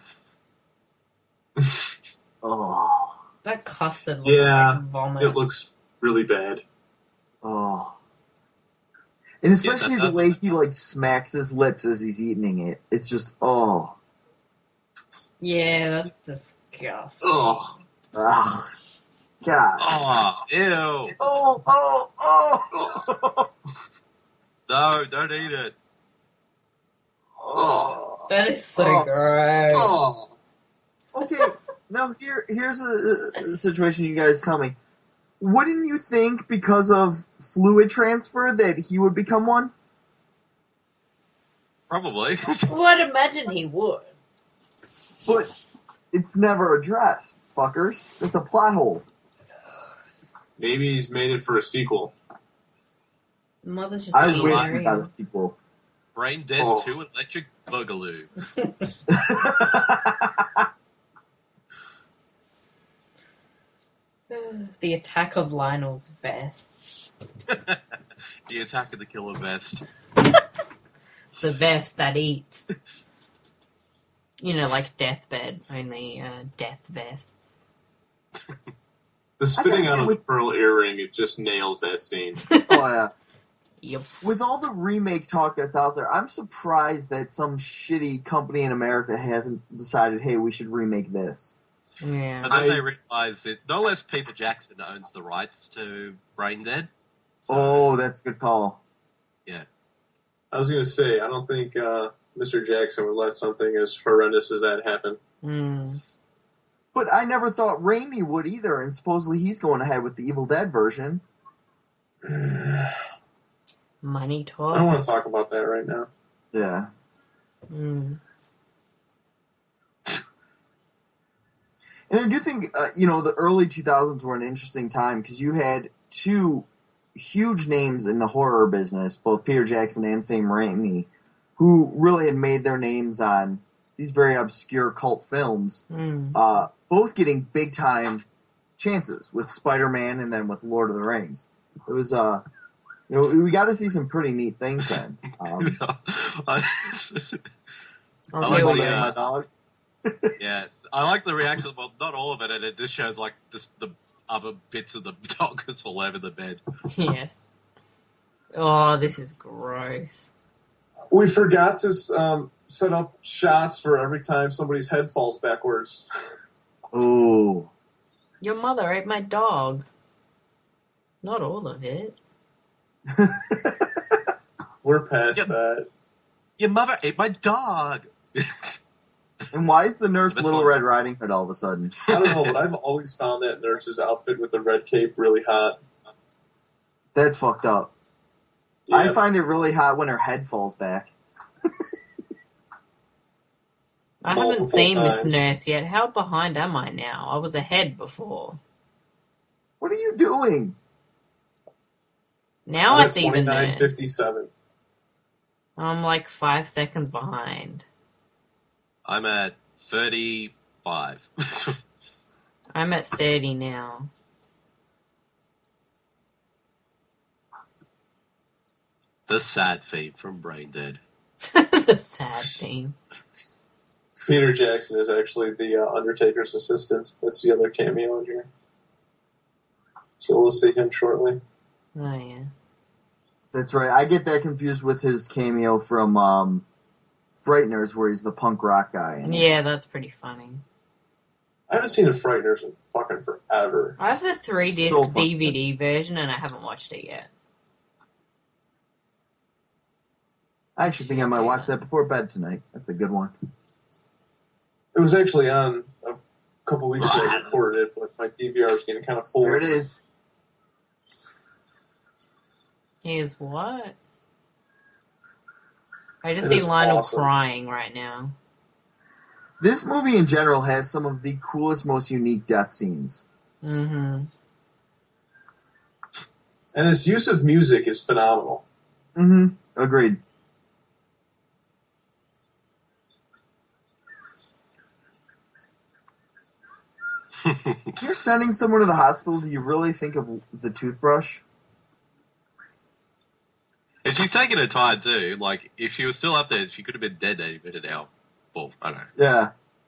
Oh,
That custard looks
Yeah,
like vomit.
It looks really bad.
oh. And especially
that
the
does-
way he like smacks his lips as he's eating it. It's just oh,
Yeah, that's disgusting.
Oh,
ah, God.
Oh, ew.
Oh, oh, oh.
No, don't eat it.
Oh.
That is so
Oh.
gross.
oh.
Okay, now here here's a, a situation you guys tell me. Wouldn't you think because of fluid transfer that he would become one?
Probably.
Well, I'd imagine he would.
But it's never addressed, fuckers. It's a plot hole.
Maybe he's made it for a sequel.
Mother's just
I
eating
wish
her
we got a
in.
sequel.
Brain Dead
Oh.
two Electric Boogaloo.
The attack of Lionel's vest.
The Attack of the Killer Vest.
The vest that eats. You know, like Deathbed, only uh, death vests.
The spitting
say
out of the
with-
pearl earring, it just nails that scene.
Oh yeah.
Yep.
With all the remake talk that's out there, I'm surprised that some shitty company in America hasn't decided, hey, we should remake this.
Yeah.
And then
I-
they realize that no less Peter Jackson owns the rights to Brain Dead. So,
Oh, that's a good call.
I was going to say, I don't think uh, Mister Jackson would let something as horrendous as that happen.
Mm.
But I never thought Raimi would either, and supposedly he's going ahead with the Evil Dead version.
Money
I
talk.
don't want to talk about that right now.
Yeah.
Mm.
And I do think, uh, you know, the early two thousands were an interesting time because you had two huge names in the horror business, both Peter Jackson and Sam Raimi, who really had made their names on these very obscure cult films,
Mm.
uh, both getting big time chances with Spider-Man and then with Lord of the Rings. It was, uh, you know, we got to see some pretty neat things then. Um,
I-
Oh,
I
here
like
we
the,
go.
my
uh,
dog.
yeah, I like the reaction. Well, not all of it, and it just shows like just the other bits of the dog is all over the bed.
Yes. Oh, this is gross.
We forgot to um, set up shots for every time somebody's head falls backwards.
Oh.
Your mother ate my dog. Not all of it.
We're past
Yep.
that.
Your mother ate my dog.
And why is the nurse
That's
Little
fine.
Red Riding Hood all of a sudden?
I don't know, but I've always found that nurse's outfit with the red cape really hot.
That's fucked up.
Yeah.
I find it really hot when her head falls back.
I
Multiple
haven't seen this
times.
nurse yet. How behind am I now? I was ahead before.
What are you doing?
Now
I'm
I
at
see the
twenty-nine
nurse.
fifty-seven.
I'm like five seconds behind.
I'm at thirty-five.
I'm at thirty now.
The sad theme from Brain Dead.
The sad thing.
Peter Jackson is actually the uh, Undertaker's assistant. That's the other cameo in here. So we'll see him shortly.
Oh yeah.
That's right. I get that confused with his cameo from um, Frighteners, where he's the punk rock guy. And
Yeah, that's pretty funny.
I haven't seen a Frighteners in fucking forever.
I have the three disc
So fun.
D V D version and I haven't watched it yet.
I actually think I might watch that before bed tonight. That's a good one.
It was actually on a couple weeks ago. I recorded it, but my D V R is getting kind of full.
There it is.
Here's what? I just
It
see
is
Lionel
awesome.
crying right now.
This movie in general has some of the coolest, most unique death scenes.
Mm-hmm.
And its use of music is phenomenal.
Mm-hmm. Agreed. If you're sending someone to the hospital, do you really think of the toothbrush?
And she's taking her time too. Like, if she was still up there, she could have been dead any minute now. Well, I don't know.
Yeah.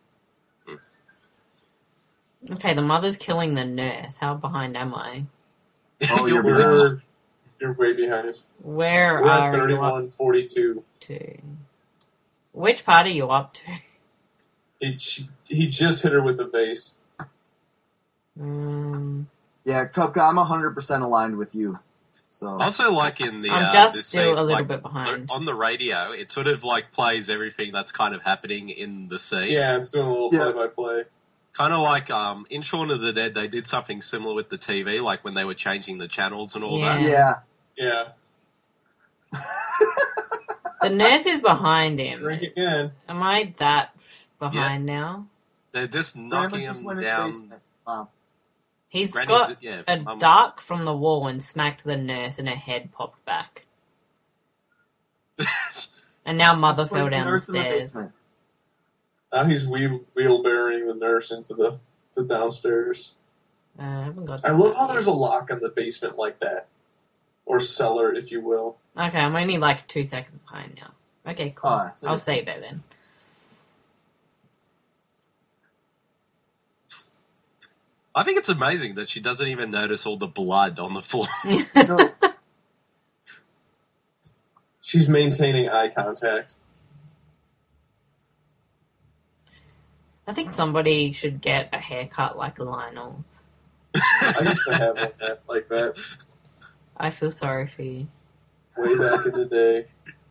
Okay, the mother's killing the nurse. How behind am I?
Oh, you're
You're-
behind.
We're, you're way behind us.
Where
We're
are
at
you up
thirty-one forty-two.
to? Which part are you up to?
He, she, he just hit her with the vase.
Um,
Yeah, Cupca, I'm one hundred percent aligned with you. So
Also, like in the
I'm
uh,
just
this
still
scene,
a little
like,
bit behind.
on the radio, it sort of like plays everything that's kind of happening in the scene.
Yeah, it's doing a little
Yeah.
play-by-play.
Kind of like um, in Shaun of the Dead, they did something similar with the T V, like when they were changing the channels and all
Yeah.
that.
yeah.
Yeah.
The nurse is behind him.
Drink again.
Am I that behind now?
They're just
Grandma
knocking
just
him
went in the
down.
basement. Wow.
He's
Granny,
got
yeah,
a
um,
dart from the wall and smacked the nurse and her head popped back. And now mother
Put
fell
the
down the
nurse in the
stairs.
basement.
Now he's wheel, wheelbarrowing the nurse into the, the downstairs.
Uh, I haven't got
I
to
love
that
how
yet.
there's a lock on the basement like that. Or cellar, if you will.
Okay, I'm only like two seconds behind now. Okay, cool.
Oh, so
I'll
it's-
save it then.
I think it's amazing that she doesn't even notice all the blood on the floor.
No,
She's maintaining eye contact.
I think somebody should get a haircut like Lionel's.
I used to have one that, like that
I feel sorry for you.
way back in the day.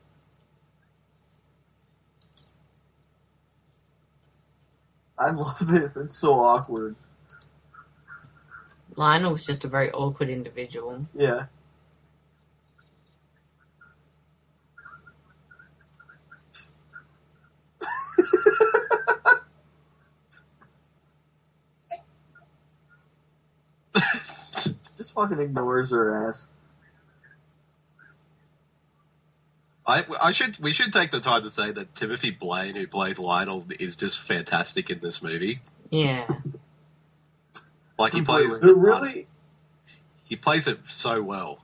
I love this. It's so awkward.
Lionel's just a very awkward individual.
Yeah. Just fucking ignores her ass.
I, I should we should take the time to say that Timothy Blaine, who plays Lionel, is just fantastic in this movie.
Yeah.
Like he
Completely.
plays,
They're really...
he plays it so well.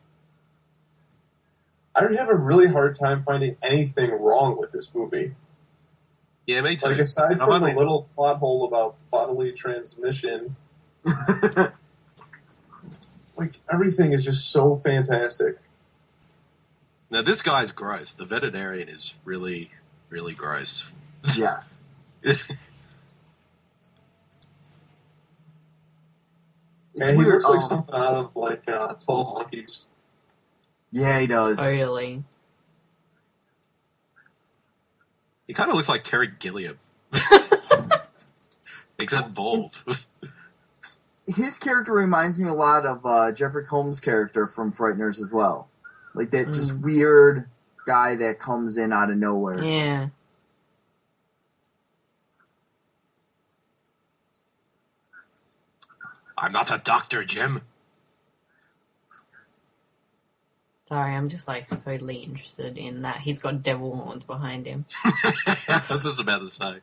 I would have a really hard time finding anything wrong with this movie.
Yeah, me too.
Like, aside
I've
from
only-
the little plot hole about bodily transmission, like, everything is just so fantastic.
Now this guy's gross. The veterinarian is really, really gross.
Yes.
And he
Weird,
looks like
um,
something out of, like, uh, twelve Monkeys.
Yeah, he does.
Totally.
He kind of looks like Terry Gilliam, except bald.
His character reminds me a lot of uh, Jeffrey Combs' character from Frighteners as well. Like that just
Mm.
weird guy that comes in out of nowhere.
Yeah.
I'm not a doctor, Jim.
Sorry, I'm just like totally interested in that. He's got devil horns behind him.
I was just about to say.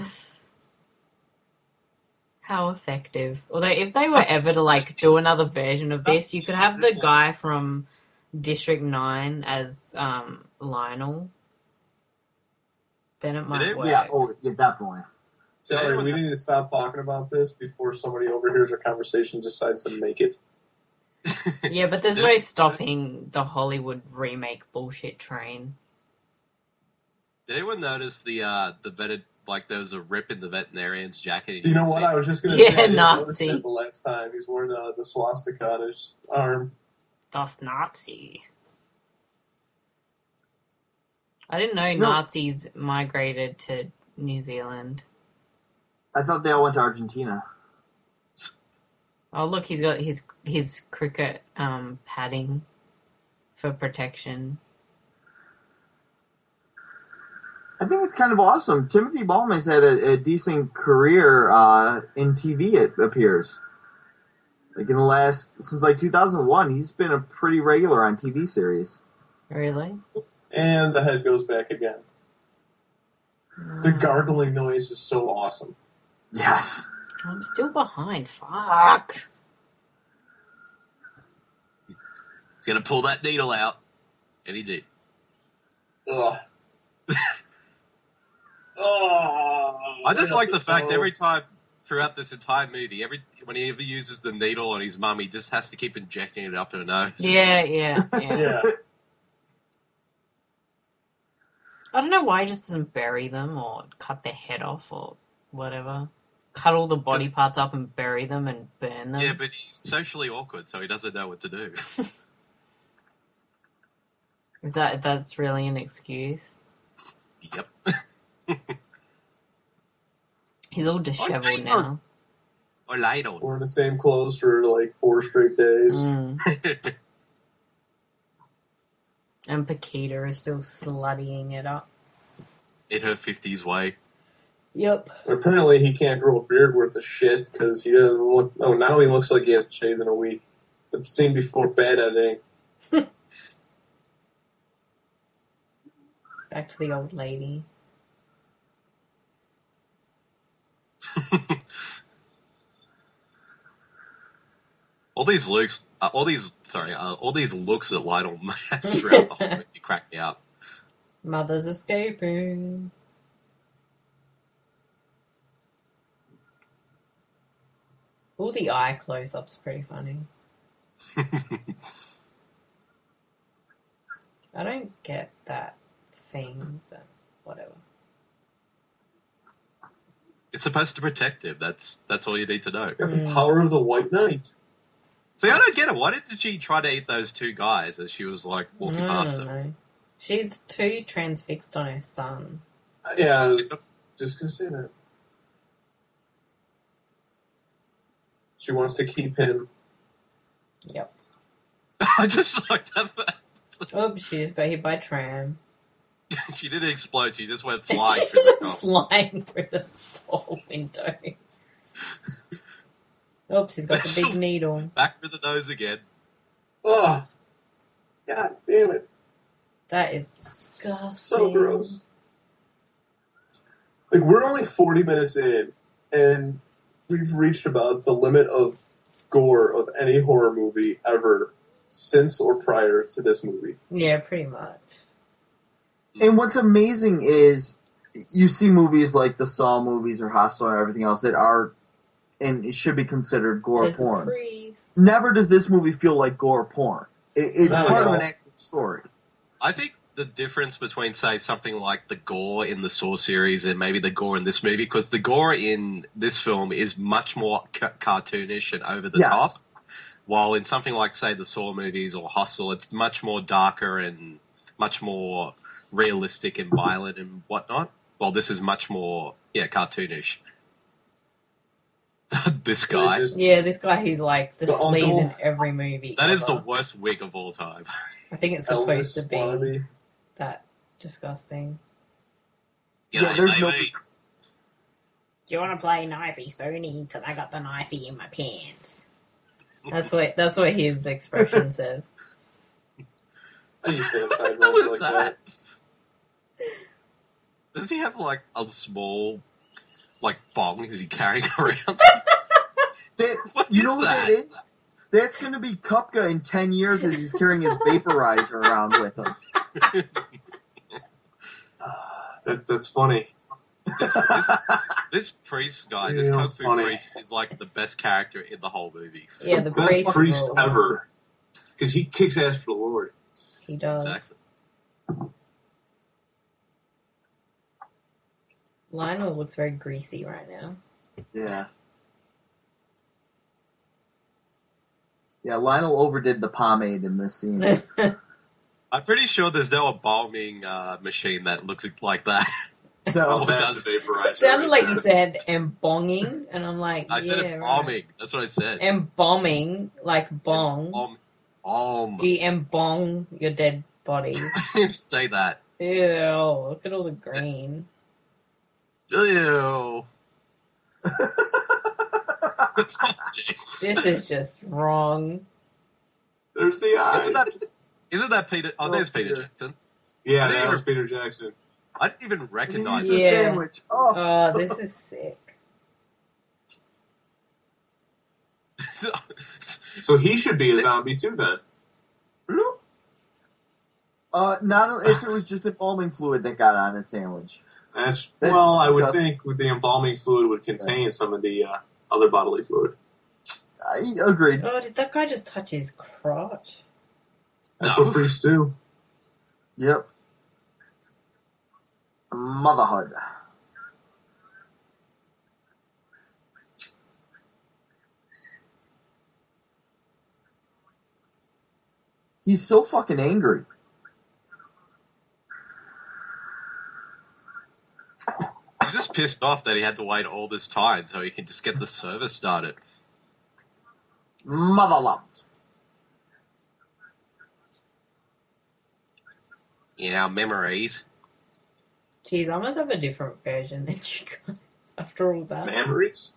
How effective. Although if they were ever to like do another version of this, you could have the guy from District nine as um, Lionel. Then it might
it?
work.
Yeah, oh, yeah, definitely.
Sorry, we need to stop talking about this before somebody overhears our conversation and decides to make it.
Yeah, but there's no stopping the Hollywood remake bullshit train.
Did anyone notice the uh, the vet? Like there was a rip in the veterinarian's jacket. and
You know
could
what?
see-
I was just going to
Yeah,
say, I didn't notice
Nazi.
that the last time. He's wearing uh, the swastika on his arm.
Das Nazi. I didn't know
No.
Nazis migrated to New Zealand.
I thought they all went to Argentina.
Oh, look, he's got his his cricket um, padding for protection.
I think it's kind of awesome. Timothy Balmain's had a, a decent career uh, in T V, it appears. Like in the last, since like two thousand one, he's been a pretty regular on T V series.
Really?
And the head goes back again. The gargling noise is so awesome.
Yes.
I'm still behind. Fuck.
He's gonna pull that needle out, and he did.
Ugh. Oh,
I just like the fact
nose.
every time throughout this entire movie, every when he ever uses the needle on his mum, he just has to keep injecting it up her nose.
Yeah, yeah, yeah.
Yeah.
I don't know why he just doesn't bury them or cut their head off or whatever. Cut all the body parts up and bury them and burn them.
Yeah, but he's socially awkward, so he doesn't know what to do.
Is that that's really an excuse?
Yep.
He's all disheveled
Okay.
now.
Or ladle.
We're in the same clothes for like four straight days.
Mm. And Paquita is still sluttying it up.
In her fifties way.
Yep.
Apparently, he can't grow a beard worth of shit because he doesn't look. Oh, now he looks like he hasn't shaved in a week. The scene before bad editing.
Back to the old lady.
all these looks, uh, all these, sorry, uh, all these looks that Lionel has throughout the whole movie crack me up.
Mother's escaping. All the eye close-ups pretty funny. I don't get that thing, but whatever.
It's supposed to protect him. That's that's all you need to know.
Got the
Mm.
power of the White Knight.
See, I don't get it. Why did she try to eat those two guys as she was like walking
I
past
don't
them?
know. She's too transfixed on her son.
Yeah, I was just gonna say that. She wants to keep him.
Yep.
I just like that.
Oops, she just got hit by a tram.
She didn't explode. She just went flying through the top.
Flying through the store window. Oops, he's got the big needle.
Back with the nose again.
Oh, God damn it!
That is disgusting.
So gross. Like we're only forty minutes in, and we've reached about the limit of gore of any horror movie ever since or prior to this movie.
Yeah, pretty much.
And what's amazing is you see movies like the Saw movies or Hostel or everything else that are and it should be considered gore
There's the
porn.
priest.
Never does this movie feel like gore porn. It, it's
Not at
part of
all.
an actual story.
I think the difference between, say, something like the gore in the Saw series and maybe the gore in this movie, because the gore in this film is much more ca- cartoonish and over the
Yes.
top, while in something like, say, the Saw movies or Hostel, it's much more darker and much more realistic and violent and whatnot. While this is much more, yeah, cartoonish. This guy.
Just-
Yeah, this guy who's like the,
The
sleaze
uncle.
in every movie.
That is the
ever.
worst wig of all time.
I think it's supposed
Elvis
to be
wannabe.
that disgusting.
You
Yeah,
know,
there's no-
maybe.
Do you want to play knifey spoony? Because I got the knifey in my pants. That's what that's what his expression says.
I used to have
What
side
the hell
roles
is
like
that?
that.
Does he have like a small, like bong? Is he carrying around?
That,
What
you
is
know what
that?
that is? That's going to be Kupka in ten years as he's carrying his vaporizer around with him.
That that's funny.
this, this, this priest guy, this
Real
kung fu
funny.
priest, is like the best character in the whole movie.
Yeah, the
best
priest,
priest
rules.
ever. Because he kicks ass for the Lord.
He does.
Exactly.
Lionel looks very greasy right now.
Yeah. Yeah, Lionel overdid the pomade in this scene.
I'm pretty sure there's no embalming uh, machine that looks like that.
No,
Oh,
That's
does.
a vaporizer.
Sounded
right
like
there.
you said embonging, and I'm like,
I
yeah,
said
right.
embalming. That's what I said.
Embalming, like bong.
Embalm. Embalm.
Do you embong your dead body?
I didn't say that.
Ew, look at all the green.
Ew.
This is just wrong.
There's the eyes.
Isn't that, isn't that Peter? Oh,
Oh,
there's Peter
Peter.
Jackson.
Yeah,
I didn't
that was
even-
Peter Jackson.
I didn't even
He
recognize
eats a
it.
Yeah.
sandwich. Oh,
Oh, this is sick.
So he should be a zombie too then.
uh, not if it was just embalming fluid that got on his sandwich.
That's,
That's
well, I would
disgusting.
think with the embalming fluid would contain some of the uh, other bodily fluid.
I agreed.
Oh, did that guy just touch his crotch?
That's
No.
what priests do.
Yep. Motherhood. He's so fucking angry.
He's just pissed off that he had to wait all this time so he can just get the service started.
Mother love.
You know, memories.
Jeez, I must have a different version than you guys after all that.
Memories?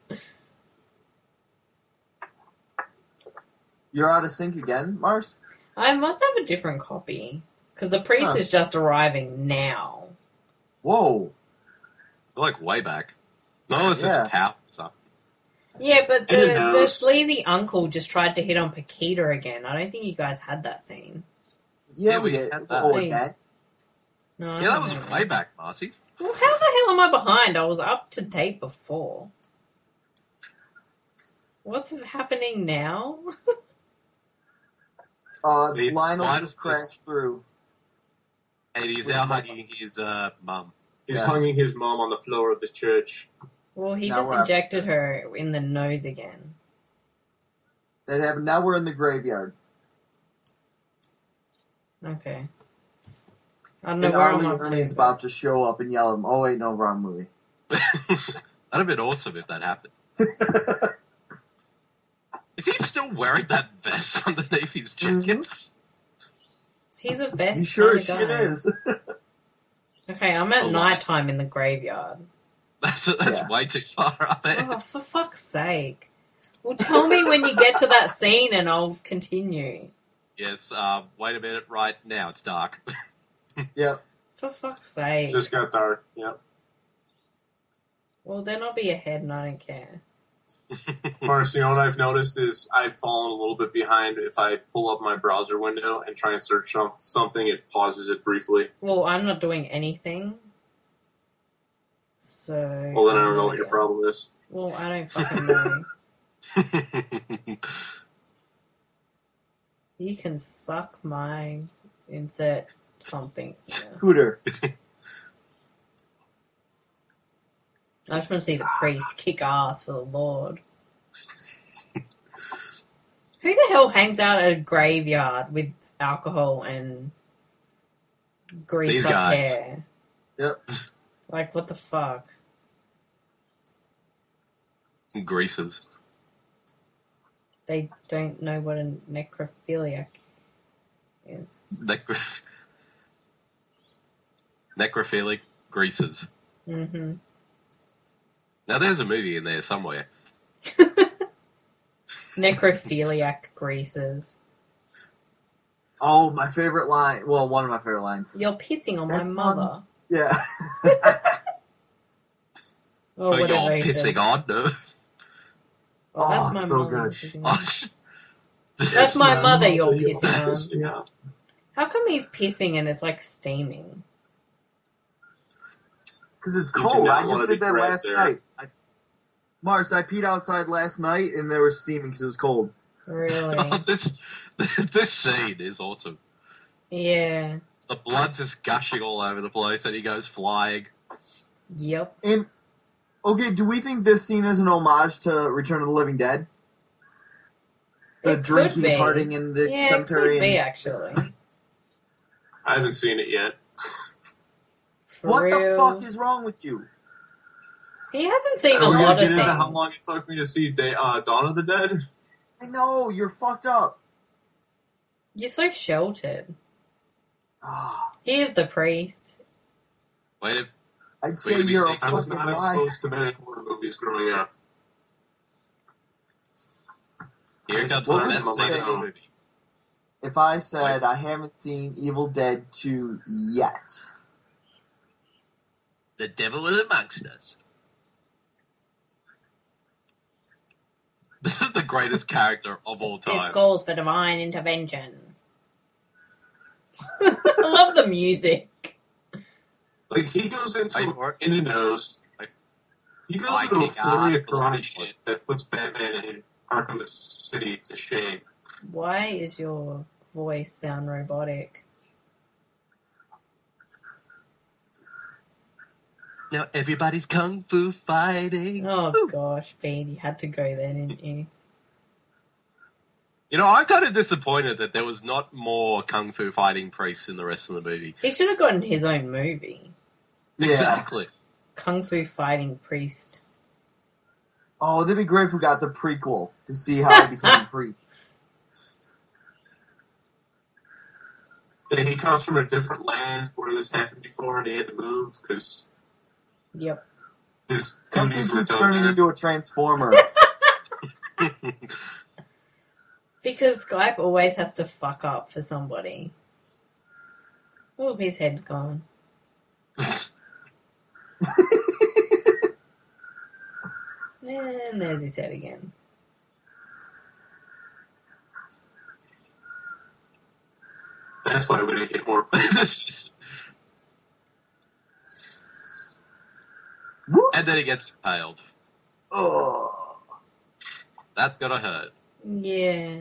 You're out of sync again, Mars?
I must have a different copy. Because the priest
Huh.
is just arriving now.
Whoa.
Like way back. Not unless
Yeah.
it's power or something.
Yeah, but
In
the,
the
the
house.
sleazy uncle just tried to hit on Paquita again. I don't think you guys had that scene.
Yeah,
Yeah,
we
we
did.
had that.
Oh,
Hey.
again?
No, I
Yeah, that
don't
was
know.
way back, Marcy.
Well, how the hell am I behind? I was up to date before. What's happening now?
Uh,
The-
Lionel
Lionel
just
just-
crashed through.
And he's
With
now
my-
hugging his uh, mum.
He's
Yeah.
hanging his mom on the floor of the church.
Well, he
Now
just
we're up.
injected her in the nose again.
That happened. Now we're in the graveyard.
Okay. I don't know
And
where I'm
Arlie
up to.
Ernie's
but-
about to show up and yell at him. Oh, wait, no, wrong movie.
That'd have been awesome if that happened. Is he still wearing that vest underneath his jacket?
He's a vest
He sure
kind
as
of
shit
guy.
is.
Okay, I'm at
Oh,
nighttime in the graveyard.
That's that's
Yeah.
way too far up there.
Oh, for fuck's sake. Well, tell me when you get to that scene and I'll continue.
Yes, uh, wait a minute, right now it's dark.
Yep.
For fuck's sake.
Just got dark. Yep.
Well, then I'll be ahead and I don't care.
Marcy, you know what I've noticed is I've fallen a little bit behind. If I pull up my browser window and try and search some- something, it pauses it briefly.
Well, I'm not doing anything. So.
Well, then I
I'm
don't know
gonna
what your
go.
problem is.
Well, I don't fucking know. You can suck my insert something here.
Cooter.
I just want to see the priest kick ass for the Lord. Who the hell hangs out at a graveyard with alcohol and grease
These
up
guys.
hair?
Yep.
Like, what the fuck?
Greases.
They don't know what a necrophiliac is.
Necro- Necrophilic greases.
Mm-hmm.
Now there's a movie in there somewhere.
Necrophiliac greases.
Oh, my favorite line. Well, one of my favorite lines.
You're pissing on
That's
my
fun.
mother.
Yeah.
Or
But
whatever
you're
he says.
pissing on no.
Oh, that's
Oh,
my
so
mother
good.
pissing on.
Oh, sh-
That's my mother you're
You're
pissing on.
pissing on.
How come he's pissing and it's like steaming?
Because it's
You do
cold.
not
I
wanna
just
be
did that
grabbed
last
there.
night. I, Mars, I peed outside last night and they were steaming because it was cold.
Really?
this this scene is awesome.
Yeah.
The blood just gushing all over the place, and he goes flying.
Yep.
And, okay, do we think this scene is an homage to Return of the Living Dead? The
It could
drinking,
be.
partying in the
Yeah, it
cemetery.
could be,
and-
actually.
I haven't seen it yet.
For
What the
real.
fuck is wrong with you?
He hasn't seen
Are
a
we
lot
gonna
of
get
things.
into how long it took me to see Day, uh, Dawn of the Dead?
I know, you're fucked up.
You're so sheltered.
Ah,
He is the priest.
Wait, a-
I'd
We
say
could be
you're a
safe.
I was
fucking
not
liar.
exposed to many horror movies growing up.
here comes the
What
best
would
scene
you
in the
say?
movie.
If I said I haven't seen Evil Dead two yet,
The devil is amongst us. This is the greatest character of all
This
time.
calls for divine intervention. I love the music.
Like, he goes
Are you
into
more-
in a nose.
Like,
He goes
I
into a
kick
flurry
ass,
of karate
bloody
shit that puts Batman in Arkham City to shame.
Why is your voice sound robotic?
Now everybody's kung fu fighting.
Oh
Ooh.
gosh, Bean, you had to go there, didn't you?
You know, I'm kind of disappointed that there was not more kung fu fighting priests in the rest of the movie.
He should have gotten his own movie.
yeah.
Exactly.
Kung Fu Fighting Priest.
Oh, that'd be great if we got the prequel to see how he became a priest.
And he comes from a different land where this happened before, and he had to move because
Yep.
his
Something
duties were
keeps
done
turning
there.
into a transformer.
Because Skype always has to fuck up for somebody. Oh, his head's gone. And there's his head again.
That's why we didn't get more priests.
Whoop.
And then he gets impaled.
Oh.
That's gotta hurt.
Yeah.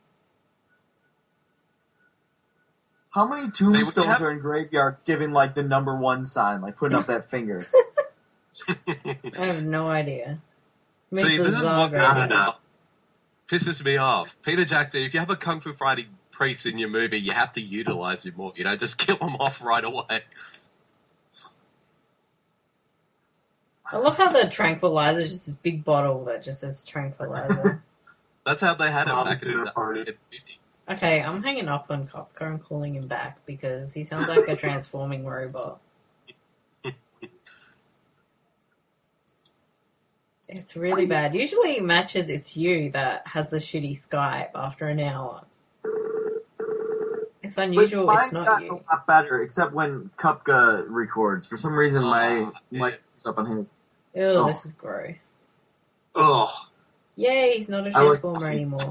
How many
we
tombstones
have-
are in graveyards giving like the number one sign, like putting up that finger?
I have no idea.
See, this is what-
Not enough.
Pisses me off. Peter Jackson, if you have a kung fu fighting priest in your movie, you have to utilize him more. You know, just kill him off right away.
I love how the tranquilizer is just this big bottle that just says tranquilizer.
That's how they had him
Mom
back in
dinner
the
party.
in the fifties.
Okay, I'm hanging up on Kopka and calling him back because he sounds like a transforming robot. It's really bad. Usually it matches it's you that has the shitty Skype after an hour. It's unusual
But
it's
mine's
not
gotten
you.
a lot better, except when Kupka records. For some reason, my
Oh,
mic is up on his.
Ew,
Oh.
this is gross.
Oh,
Yay, he's not a
I like-
transformer anymore.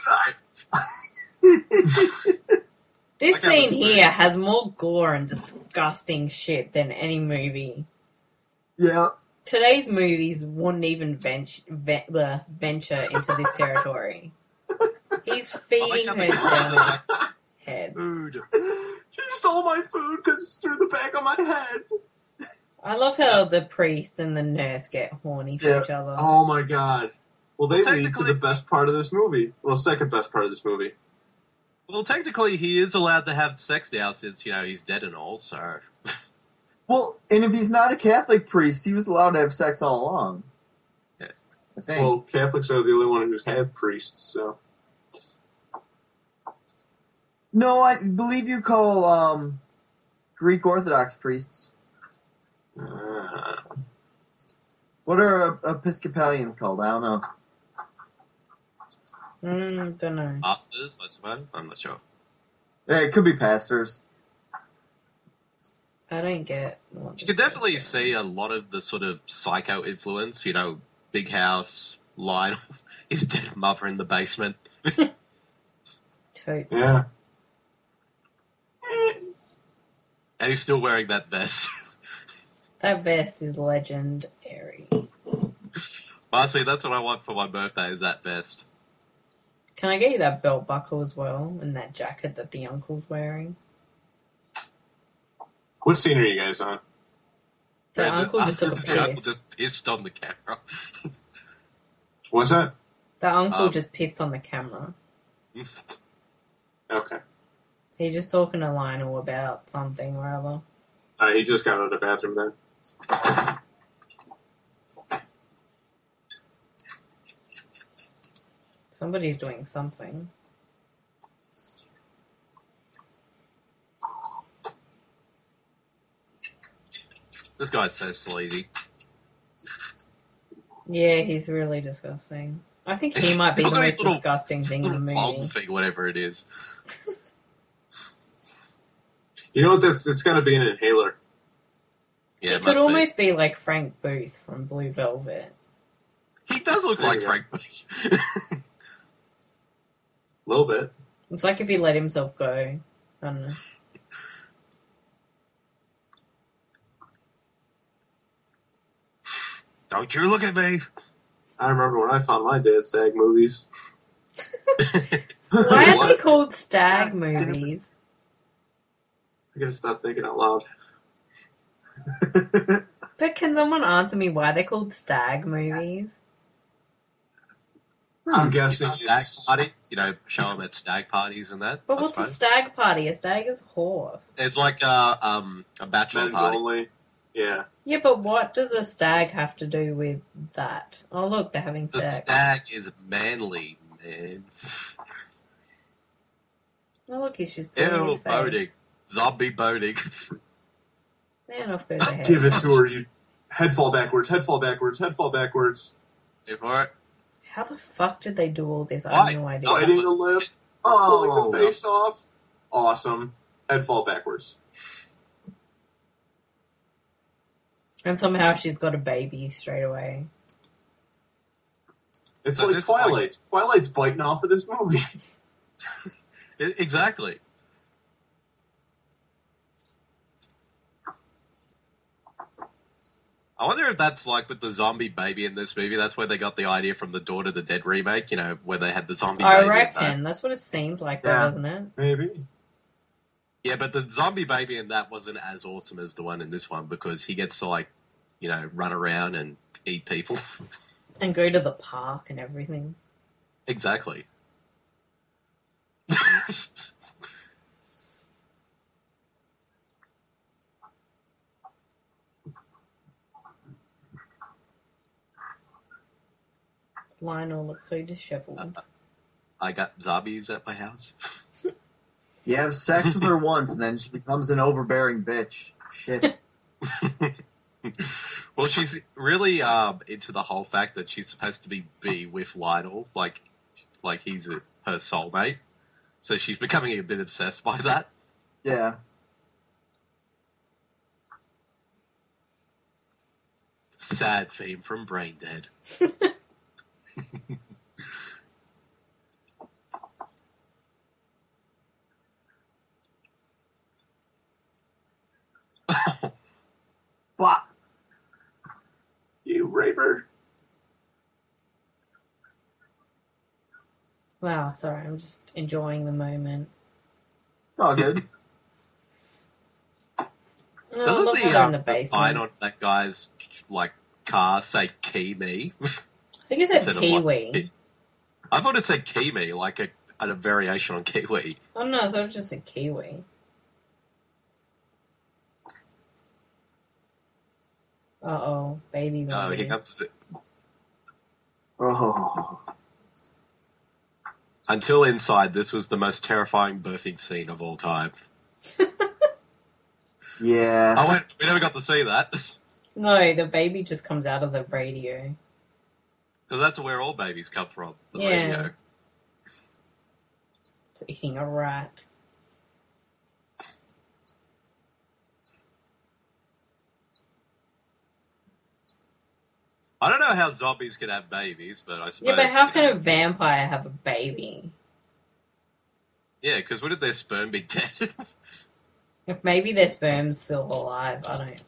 This
Okay,
scene
listen,
here
man.
has more gore and disgusting shit than any movie.
Yeah.
Today's movies wouldn't even venture, ve- bleh, venture into this territory. He's feeding
I
her
like how
down
they-
her head.
Food.
she stole my food because it's through the back of my head.
I love how the priest and the nurse get horny for
Yeah.
each other.
Oh my god. Well, they lead to
Technically-
the best part of this movie. Well, second best part of this movie.
Well, technically, he is allowed to have sex now since, you know, he's dead and all, so...
Well, and if he's not a Catholic priest, he was allowed to have sex all along.
Yes.
I think.
Well, Catholics are the only one who have priests, so.
No, I believe you call um, Greek Orthodox priests.
Uh,
What are uh, Episcopalians called? I don't know.
Mm, don't know.
Masters, I suppose? I'm not sure.
Yeah, it could be pastors.
I don't get what
You
this
can definitely
is.
see a lot of the sort of psycho influence, you know, big house, line of his dead mother in the basement.
Totes.
yeah.
And he's still wearing that vest.
That vest is legendary.
Honestly, that's what I want for my birthday, is that vest.
Can I get you that belt buckle as well and that jacket that the uncle's wearing?
What scene are you guys on?
The
Yeah,
uncle just took a
the uncle
piss.
just pissed on the camera.
What's that?
The uncle
Um,
just pissed on the camera.
Okay.
He's just talking to Lionel about something or other.
Uh, he just got out of the bathroom then.
Somebody's doing something.
This guy's so sleazy.
Yeah, he's really disgusting. I think he
He's
might be the
still got his
most
little-
disgusting thing in the
Little bomb
movie.
thing, whatever it is.
You know what? That's, it's got to be an inhaler.
Yeah,
He
it
could
must
almost be. like Frank Booth from Blue Velvet.
be. He does look
There
like
you
Frank Bush.
A little bit.
It's like if he let himself go. I don't know.
Don't you look at me.
I remember when I found my dad stag movies.
Why are they
What?
called stag movies?
I gotta stop thinking out loud.
But can someone answer me why they're called stag movies?
I'm
You
guessing
know, stag
it's...
parties, you know, show them at stag parties and that.
But
I
what's a
suppose.
stag party? A stag is a horse.
It's like a, um, a bachelor
men's
party.
only. Yeah.
Yeah, but what does a stag have to do with that? Oh, look, they're having
The
sex.
stag is manly, man.
Oh, look, he's just pulling
Ew,
his face.
boating. Zombie boating.
Man, off goes the head.
Give it to her. You head fall backwards, head fall backwards, head fall backwards.
Wait for it.
How the fuck did they do all this? I
Why?
have no idea.
Oh,
Biting the lip, pulling
Oh,
the face off. Awesome. Head fall backwards.
And somehow she's got a baby straight away.
It's
So
like
this-
Twilight. Twilight's biting off of this movie.
I- exactly. I wonder if that's like with the zombie baby in this movie. That's where they got the idea from the Dawn of the Dead remake. You know, where they had the zombie
I
baby. in
reckon.
that.
That's what it seems like,
Yeah.
though, doesn't it?
Maybe.
Yeah, but the zombie baby in that wasn't as awesome as the one in this one because he gets to like, you know, run around and eat people.
And go to the park and everything.
Exactly.
Lionel looks so disheveled.
I got zombies at my house.
you have sex with her once, and then she becomes an overbearing bitch. Shit.
Well, she's really um, into the whole fact that she's supposed to be be with Lionel, like, like he's a, her soulmate. So she's becoming a bit obsessed by that.
Yeah.
Sad theme from Brain Dead.
But
You raper.
Wow, sorry, I'm just enjoying the moment.
it's all good.
Oh,
Doesn't
look,
the,
I'm in
um,
the
the
basement.
sign on that guy's like car say "Key Me"?
I think it said
Instead of what-
Kiwi.
I thought it said "Key Me," like a, a variation on Kiwi.
Oh no, I thought it just said Kiwi. Uh oh, baby's
Oh,
on
here
you.
comes the.
Oh.
Until inside, this was the most terrifying birthing scene of all time.
Yeah.
Oh wait, we never got to see that.
No, the baby just comes out of the radio.
Because that's where all babies come from, the
Yeah.
radio.
It's eating a rat.
I don't know how zombies can have babies, but I suppose...
Yeah, but how
you
can
know-
a vampire have a baby?
Yeah, because wouldn't their sperm be dead?
If maybe their sperm's still alive, I don't know.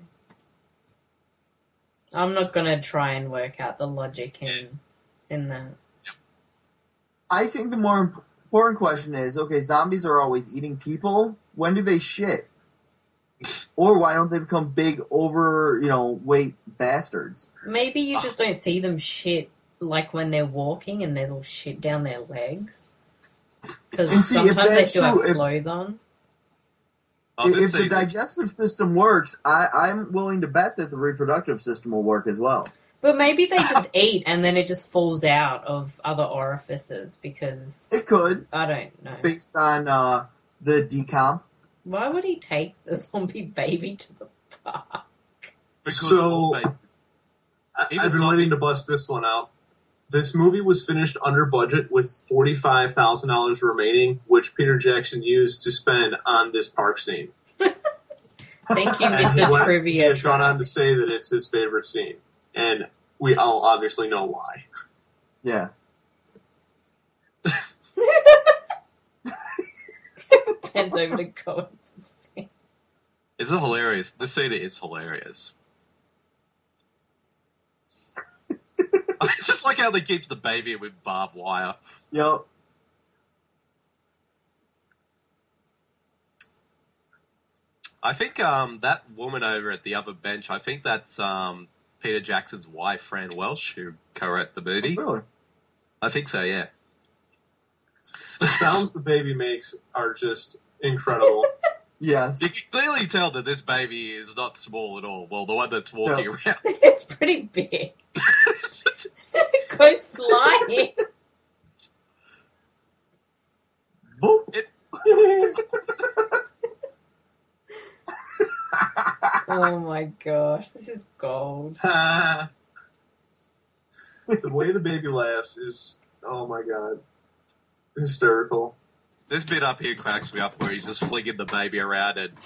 I'm not gonna try and work out the logic in in that.
I think the more important question is, okay, zombies are always eating people. When do they shit? Or why don't they become big, over, you know, weight bastards?
Maybe you just don't see them shit like when they're walking and there's all shit down their legs. Because
And see, if
sometimes they
that's
still
true,
have
if-
clothes on.
Oh, this
if the
season-
digestive system works, I, I'm willing to bet that the reproductive system will work as well.
But maybe they just eat and then it just falls out of other orifices because
It could,
I don't know.
based on uh, the decomp.
Why would he take the zombie baby to the park?
Because
So-
they-
I-
Even
I've been
zombie-
waiting to bust this one out. This movie was finished under budget with forty-five thousand dollars remaining, which Peter Jackson used to spend on this park scene.
Thank you,
And he
Mister
went- He
Trivia.
has gone on to say that it's his favorite scene. And we all obviously know why.
Yeah.
Bends over to go.
It's hilarious. This scene is hilarious. It's just like how they keep the baby with barbed wire.
Yep.
I think um, that woman over at the other bench, I think that's um, Peter Jackson's wife, Fran Welsh, who co-wrote the movie.
Really?
I think so, yeah.
The sounds the baby makes are just incredible.
Yes.
You can clearly tell that this baby is not small at all. Well, the one that's walking
No.
around.
It's pretty big. It goes flying.
It-
Oh my gosh, this is gold.
the way the baby laughs is, oh my god, hysterical.
This bit up here cracks me up where he's just flinging the baby around and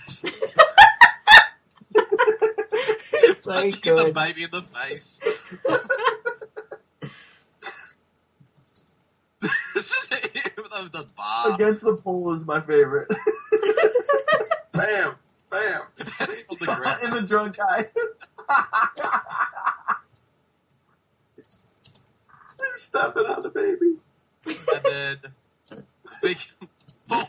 So
punching the
good.
baby in the face. With the bar.
Against the Pole is my favorite.
Bam! Bam!
On the ground.
In the drunk guy.
He's stepping on the baby.
And then big boom.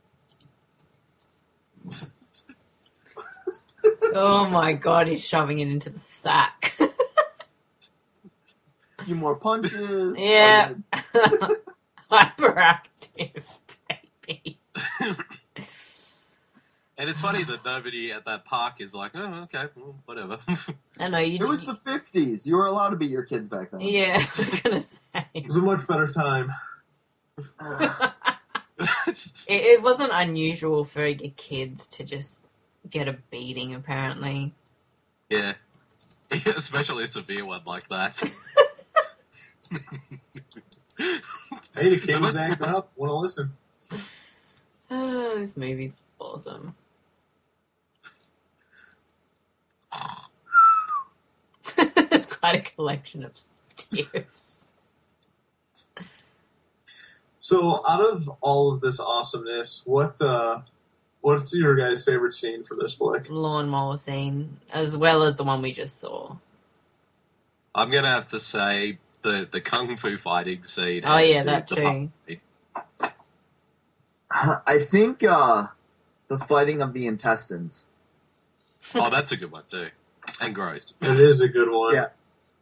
Oh my god, he's shoving it into the sack.
A few more punches.
Yeah. Hyperactive baby.
And it's funny that nobody at that park is like, oh, okay, well, whatever.
I know you.
It was the fifties. You were allowed to beat your kids back then.
Yeah, I was gonna say.
It was a much better time.
it, it wasn't unusual for your kids to just get a beating, apparently.
Yeah. Especially a severe one like that.
Hey, the kid was acting up. Want to listen?
Oh, this movie's awesome. It's quite a collection of stiffs.
So, out of all of this awesomeness, what uh, what's your guys' favorite scene from this flick?
Lawnmower scene, as well as the one we just saw.
I'm going to have to say the, the kung fu fighting scene.
Oh,
and
yeah,
the-
that
the
too.
fu-
I think uh, the fighting of the intestines.
Oh, that's a good one too. And gross.
It is a good one.
Yeah.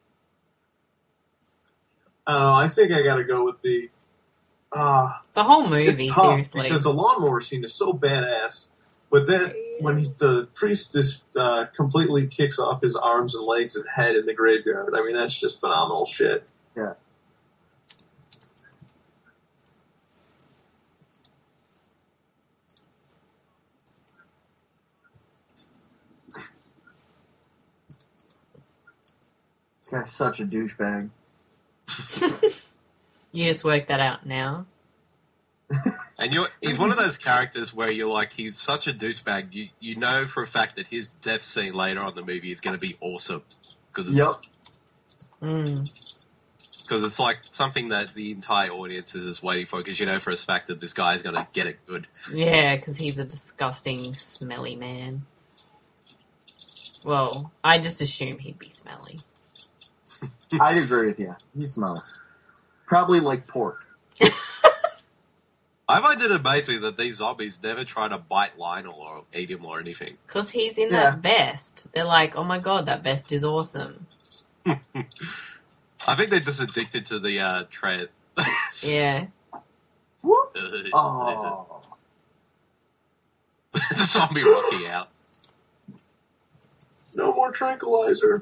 I don't know. I think I got to go with the. Uh,
The whole movie,
it's tough
seriously.
because the lawnmower scene is so badass. But then when he, the priest just uh, completely kicks off his arms and legs and head in the graveyard, I mean that's just phenomenal shit.
Yeah. This guy's such a douchebag.
You just worked that out now.
And you're, he's one of those characters where you're like, he's such a douchebag. You you know for a fact that his death scene later on in the movie is going to be awesome. Cause it's,
Yep.
Mm.
Because it's like something that the entire audience is just waiting for. Because you know for a fact that this guy is going to get it good.
Yeah, because he's a disgusting, smelly man. Well, I just assume he'd be smelly.
I'd agree with you. He smells. Probably like pork.
I find it amazing that these zombies never try to bite Lionel or eat him or anything.
Because he's in
Yeah.
that vest. They're like, oh my god, that vest is awesome.
I think they're just addicted to the uh, tread.
Yeah.
Whoop. Oh.
The zombie walking out.
No more tranquilizer.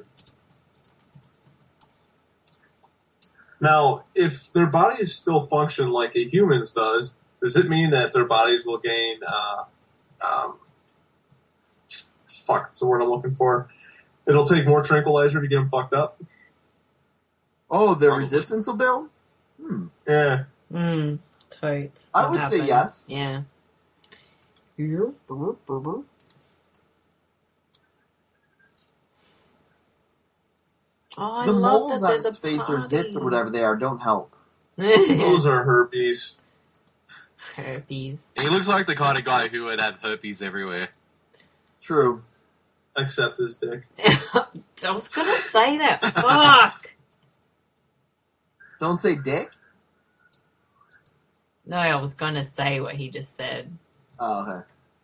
Now, if their bodies still function like a human's does, does it mean that their bodies will gain, uh, um, fuck, what's the word I'm looking for? It'll take more tranquilizer to get him fucked up.
Oh, the
Probably.
resistance will build? Hmm.
Yeah.
Mm, totes.
I
That
would say
happened.
yes.
Yeah. Yep. Brr, brr, brr. Oh, I
the
love
moles
that
on
there's a
his face or
party.
zits or whatever they are don't help.
Those are herpes.
Herpes.
He looks like the kind of guy who would have herpes everywhere.
True.
Except his dick.
I was gonna say that. Fuck.
Don't say dick?
No, I was gonna say what he just said.
Oh, okay.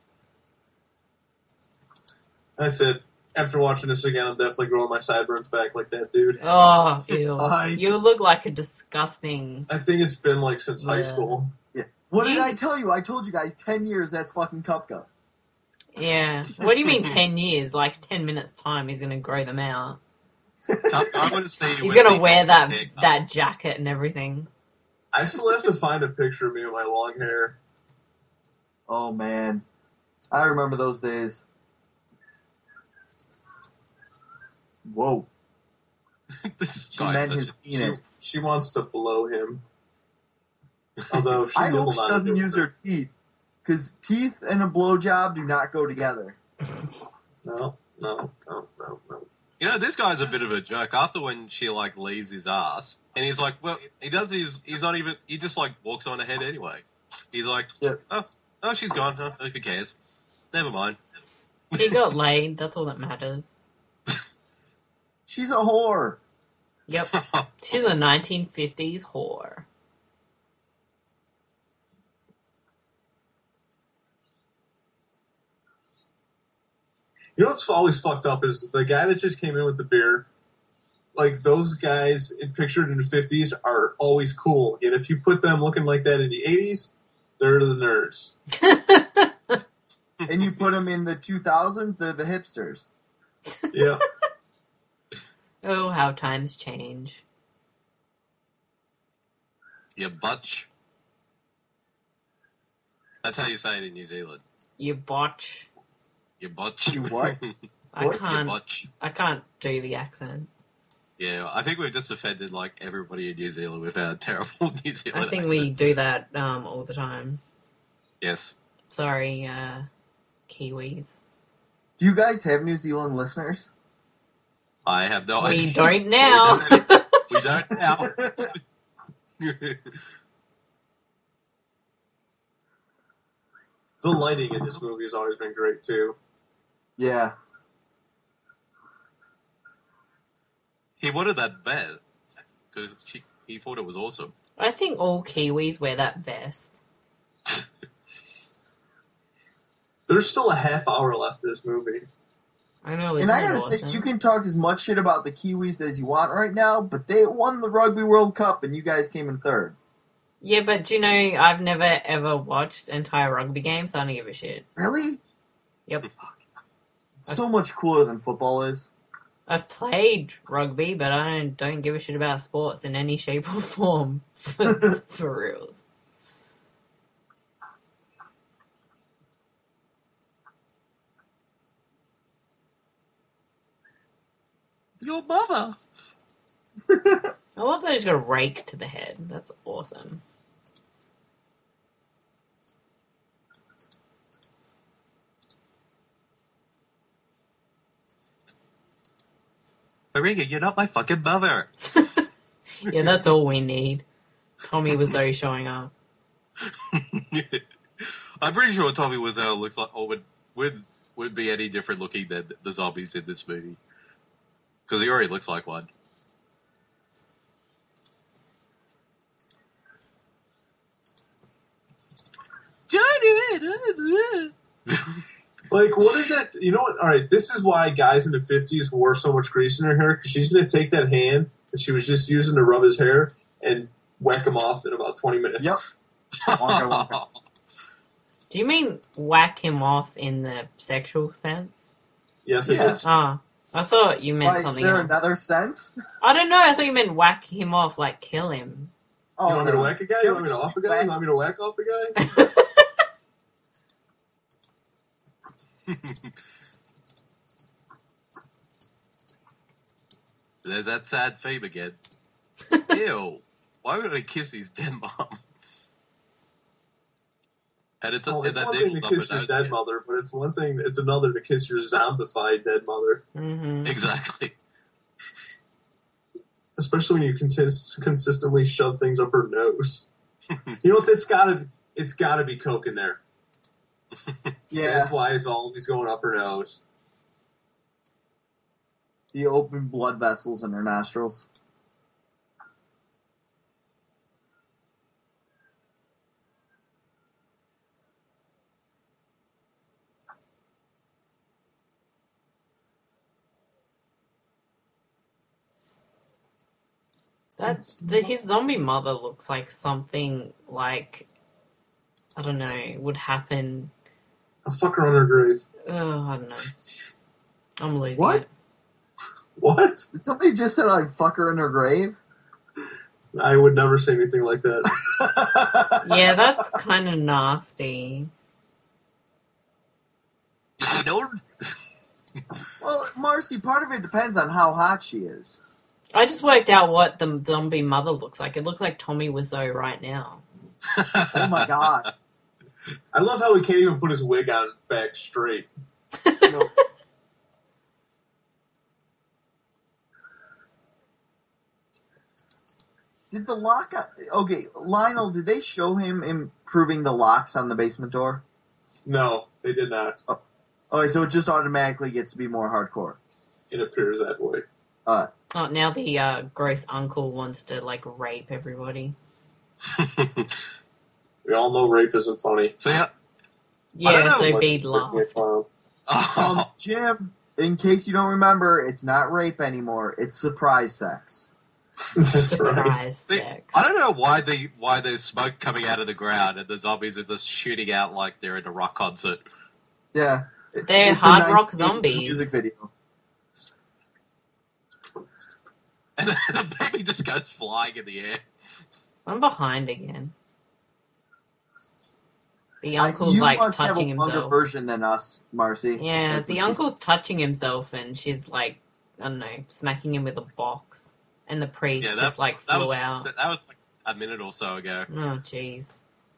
That's it. After watching this again, I'm definitely growing my sideburns back like that dude.
Oh, ew.
Nice.
You look like a disgusting...
I think it's been like since high
Yeah.
school.
What did
You-
I tell you? I told you guys ten years, that's fucking Kupka.
Yeah. What do you mean ten years? Like ten minutes time he's gonna grow them out.
I, I want to see.
He's
when
gonna
people
wear that
get haircut.
that jacket and everything.
I still have to find a picture of me with my long hair.
Oh, man. I remember those days. Whoa.
This
She
guy's
meant
such
his
a-
She,
penis.
she wants to blow him. Although she
I hope
nibbled
she
on it.
doesn't use her teeth. Because teeth and a blowjob do not go together.
No, no, no, no, no.
You know, this guy's a bit of a jerk. After when she like leaves his ass, and he's like, well, he does his, he's not even, he just like walks on ahead anyway. He's like,
Yep.
oh, oh, she's gone. Huh? Who cares? Never mind.
He got laid. That's all that matters.
She's a whore.
Yep. She's a nineteen fifties whore.
You know what's always fucked up is the guy that just came in with the beer. Like those guys in, pictured in the fifties are always cool, yet if you put them looking like that in the eighties, they're the nerds.
And you put them in the two thousands, they're the hipsters.
Yeah.
Oh, how times change.
You butch. That's how you say it in New Zealand.
You botch.
You butch.
You what?
I
What?
You
can't.
butch.
I can't do the accent.
Yeah, I think we've just offended like everybody in New Zealand with our terrible New Zealand
I think
accent.
we do that um, all the time.
Yes.
Sorry, uh, Kiwis.
Do you guys have New Zealand listeners?
I have no
We
idea.
don't now.
We don't now.
The lighting in this movie has always been great too.
Yeah.
He wanted that vest because he thought it was awesome.
I think all Kiwis wear that vest.
There's still a half hour left of this movie.
I know.
And
Isn't
I
it
gotta
awesome?
say, you can talk as much shit about the Kiwis as you want right now, but they won the Rugby World Cup and you guys came in third.
Yeah, but do you know, I've never ever watched entire rugby games, so I don't give a shit.
Really?
Yep.
So much cooler than football is.
I've played rugby, but I don't, don't give a shit about sports in any shape or form. For, for reals.
Your mother.
I love that he's got a rake to the head. That's awesome.
Marika, you're not my fucking mother.
Yeah, that's all we need. Tommy Wiseau showing up.
I'm pretty sure Tommy Wiseau looks like, or would would would be any different looking than the zombies in this movie, because he already looks like one.
Like, what is that? You know what? All right, this is why guys in the fifties wore so much grease in their hair, because she's going to take that hand that she was just using to rub his hair and whack him off in about twenty minutes.
Yep. Wonka, wonka.
Do you mean whack him off in the sexual sense?
Yes, it
Yeah.
is.
Ah, I thought you meant
Why, is
something
there
else.
another sense?
I don't know. I thought you meant whack him off, like kill him.
Oh,
You want me to
no.
whack a guy? You want me to off a guy? You want me to whack off a guy?
There's that sad theme again. Ew. Why would I kiss his dead mom? And it's, a,
Well,
and
it's
that
one thing to
nipple's
kiss
up
your
her
dead
nose
mother, but it's one thing. It's another to kiss your zombified dead mother.
Mm-hmm.
again. Exactly.
Especially when you consist- consistently shove things up her nose. You know what? That's gotta. It's gotta be coke in there.
Yeah,
That's why it's always going up her nose.
the open blood vessels in her nostrils.
That the, his zombie mother looks like something like I don't know would happen.
I'll fuck her on her grave.
Oh, I don't know. I'm losing
What?
it.
What?
Did somebody just said I'd fuck her in her grave?
I would never say anything like that.
Yeah, that's kind of nasty.
You know?
Well, Marcy, part of it depends on how hot she is.
I just worked out what the zombie mother looks like. It looks like Tommy Wiseau right now.
Oh my god.
I love how he can't even put his wig on back straight.
No. Did the lock... Okay, Lionel, did they show him improving the locks on the basement door?
No, they did not.
Okay, so it just automatically gets to be more hardcore.
It appears that way.
Uh,
Oh, now the uh, gross uncle wants to like rape everybody.
We all know rape isn't funny.
So, yeah.
Yeah,
don't know
so
Let's
Bede
make me a
laughed.
clown.
um,
Oh,
Jim, in case you don't remember, it's not rape anymore. It's surprise sex.
That's right.
Surprise
See,
sex.
I don't know why the why there's smoke coming out of the ground and the zombies are just shooting out like they're in a rock concert.
Yeah. It-
They're
it's a
hard rock
nineteen eighties
zombies.
Music video.
And the baby just goes flying in the air.
I'm behind again. The
Uh,
uncle's
you
like
must have
touching
a longer
himself.
version than us, Marcy.
Yeah,
That's
the
what she-
uncle's touching himself and she's like, I don't know, smacking him with a box. And the priest
Yeah, that,
just like
that
flew
was
out.
that was like a minute or so ago.
Oh, jeez.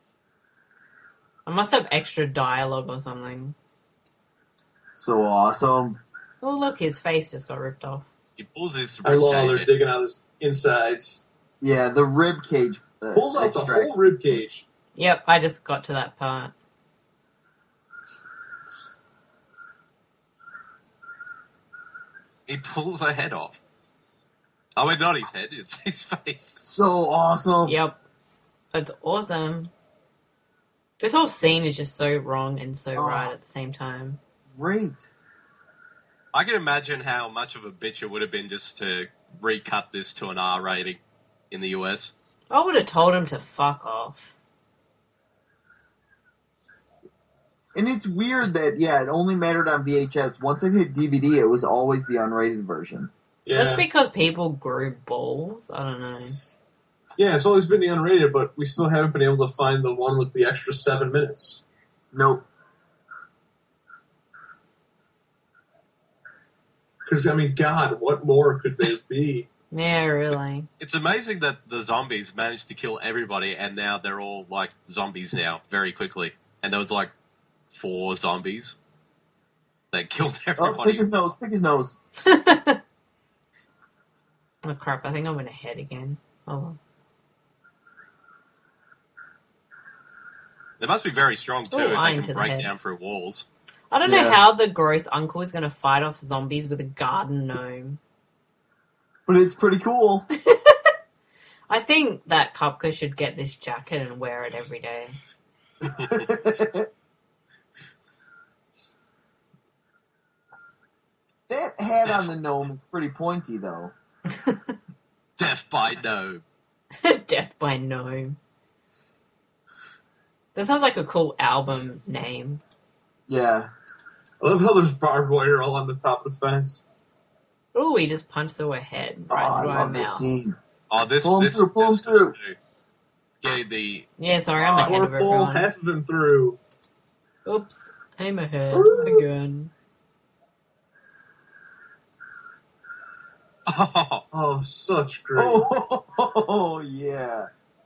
I must have extra dialogue or something.
So awesome.
Oh, look, his face just got ripped off.
He pulls his
I love how
ribcage.
they're digging out his insides.
Yeah, the rib cage. Uh,
Pulls out the
extract.
whole rib cage.
Yep, I just got to that part.
He pulls her head off. Oh, wait, not his head, it's his face.
So awesome.
Yep. It's awesome. This whole scene is just so wrong and so
Oh.
right at the same time.
Great.
I can imagine how much of a bitch it would have been just to recut this to an R rating in the U S.
I would have told him to fuck off.
And it's weird that, yeah, it only mattered on V H S. Once it hit D V D, it was always the unrated version.
Yeah.
That's because people grew balls. I don't know.
Yeah, it's always been the unrated, but we still haven't been able to find the one with the extra seven minutes.
Nope.
Because, I mean, God, what more could there be?
Yeah, really.
It's amazing that the zombies managed to kill everybody and now they're all like zombies now very quickly. And there was like four zombies that killed
Oh, pick
everybody.
his nose, pick his nose.
Oh crap, I think I went ahead again. Oh well.
They must be very strong too.
Ooh,
if
iron
they
to
can
the
break
head.
down through walls.
I don't know
Yeah.
how the gross uncle is going to fight off zombies with a garden gnome.
But it's pretty cool.
I think that Kupka should get this jacket and wear it every day.
That hat on the gnome is pretty pointy, though.
Death by gnome.
Death by Gnome. That sounds like a cool album name.
Yeah.
I love how there's barbed wire all on the top of the fence.
Ooh, he just punched through her head,
Oh,
right
I
through her
love this
mouth.
scene.
Oh, this
Pull 'em
this
through, pull 'em
this
through.
Getting the
Yeah, sorry, I'm ahead
Or
of
pull
everyone.
half of him through.
Oops, I'm ahead
Ooh.
again.
Oh,
Oh, such great.
Oh, yeah.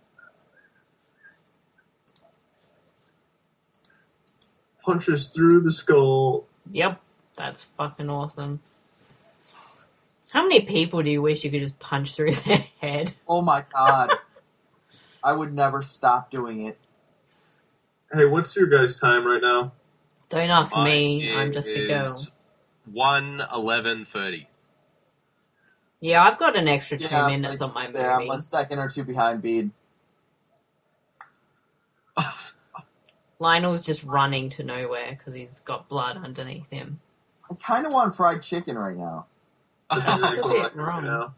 Punches through the skull.
Yep, that's fucking awesome. How many people do you wish you could just punch through their head?
Oh my god. I would never stop doing it.
Hey, what's your guys' time right now?
Don't ask
mine
me, I'm just a girl.
is one eleven thirty.
Yeah, I've got an extra two
Yeah,
minutes
like,
on my
Yeah, I'm
movie.
a second or two behind Bede.
Lionel's just running to nowhere because he's got blood underneath him.
I kind of want fried chicken right now.
That's
That's a
exactly
bit
what I'm
wrong.
right now.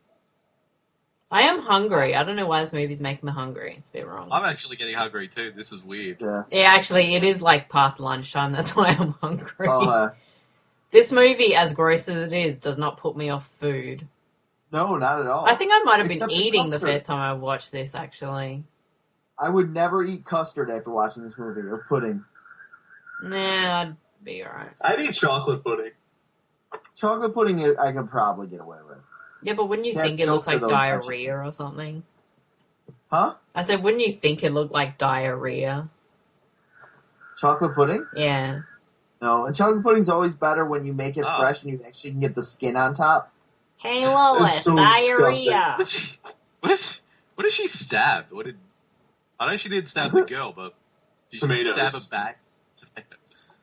I am hungry. I don't know why this movie's making me hungry. It's a bit wrong.
I'm actually getting hungry too. This is weird.
Yeah.
Yeah, actually, it is like past lunchtime. That's why I'm hungry.
Oh, uh,
This movie, as gross as it is, does not put me off food.
no, not at all.
I think I might have been
Except the
eating the
custard.
first time I watched this, actually.
I would never eat custard after watching this movie, or pudding.
Nah, I'd be alright.
I'd eat chocolate pudding.
Chocolate pudding, I could probably get away with.
Yeah, but wouldn't you
Yeah,
think it looks
Joker,
like
though,
diarrhea or something?
Huh?
I said, wouldn't you think it looked like diarrhea?
Chocolate pudding?
Yeah.
No, and chocolate pudding's always better when you make it
Oh.
fresh and you actually can get the skin on top.
Hey, Lois,
It's so
diarrhea.
What did she? What did? She, what did she stab? What did? I know she didn't stab the girl, but did she
Tomatoes.
stab a bag? Tomatoes.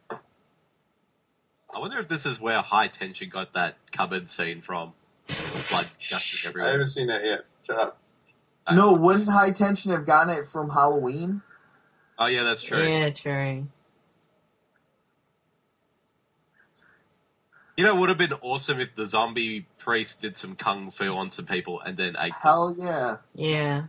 I wonder if this is where High Tension got that cupboard scene from. Blood gushing
I
everywhere.
haven't seen that yet. Shut up.
Uh,
No, wouldn't High Tension have gotten it from Halloween?
Oh yeah, that's true.
Yeah, true.
You know, it would have been awesome if the zombie priest did some kung fu on some people and then ate them.
Hell yeah.
Yeah.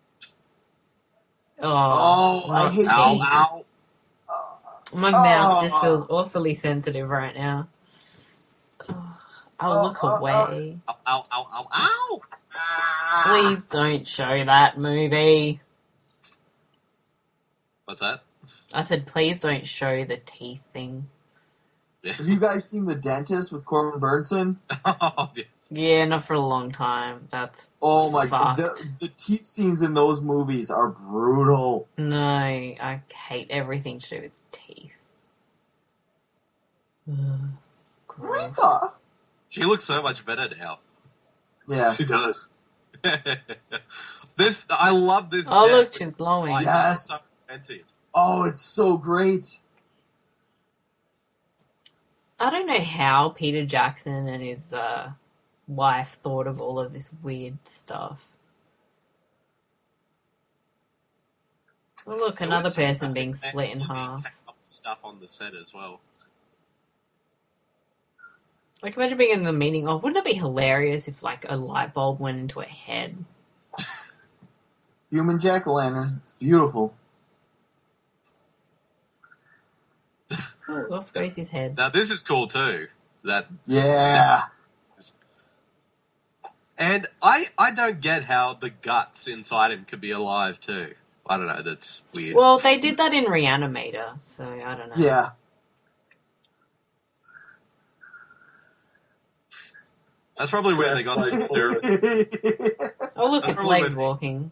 Oh,
Oh, I
my
hate
Ow,
teeth.
ow.
My mouth
Oh.
just feels awfully sensitive right now. Oh, I'll
Oh,
look
oh,
away.
Ow, ow, ow, ow, ow!
Please don't show that movie.
What's that?
I said, please don't show the teeth thing.
Have you guys seen The Dentist with Corbin Burnson?
Oh, yeah.
Yeah, not for a long time. That's
Oh my
Fuck.
god. The, the teeth scenes in those movies are brutal.
no. I hate everything to do with teeth. Ugh, gross.
Rita!
She looks so much better now.
Yeah.
She does.
This, I love this.
Oh
death.
look, she's glowing.
Like,
Yes.
so romantic.
Oh, it's so great.
I don't know how Peter Jackson and his uh, wife thought of all of this weird stuff. Oh, look, another person being split in half.
Stuff on the set as well.
Like, imagine being in the meeting. Oh, wouldn't it be hilarious if, like, a light bulb went into a head?
Human jack-o'-lantern. It's beautiful.
Oh, off goes his head.
Now this is cool too. That
Yeah.
and I I don't get how the guts inside him could be alive too. I don't know. That's weird.
Well, they did that in Reanimator, so I don't know.
Yeah.
That's probably where they got the steroids.
Oh, look,
That's
its
probably
legs
when-
walking.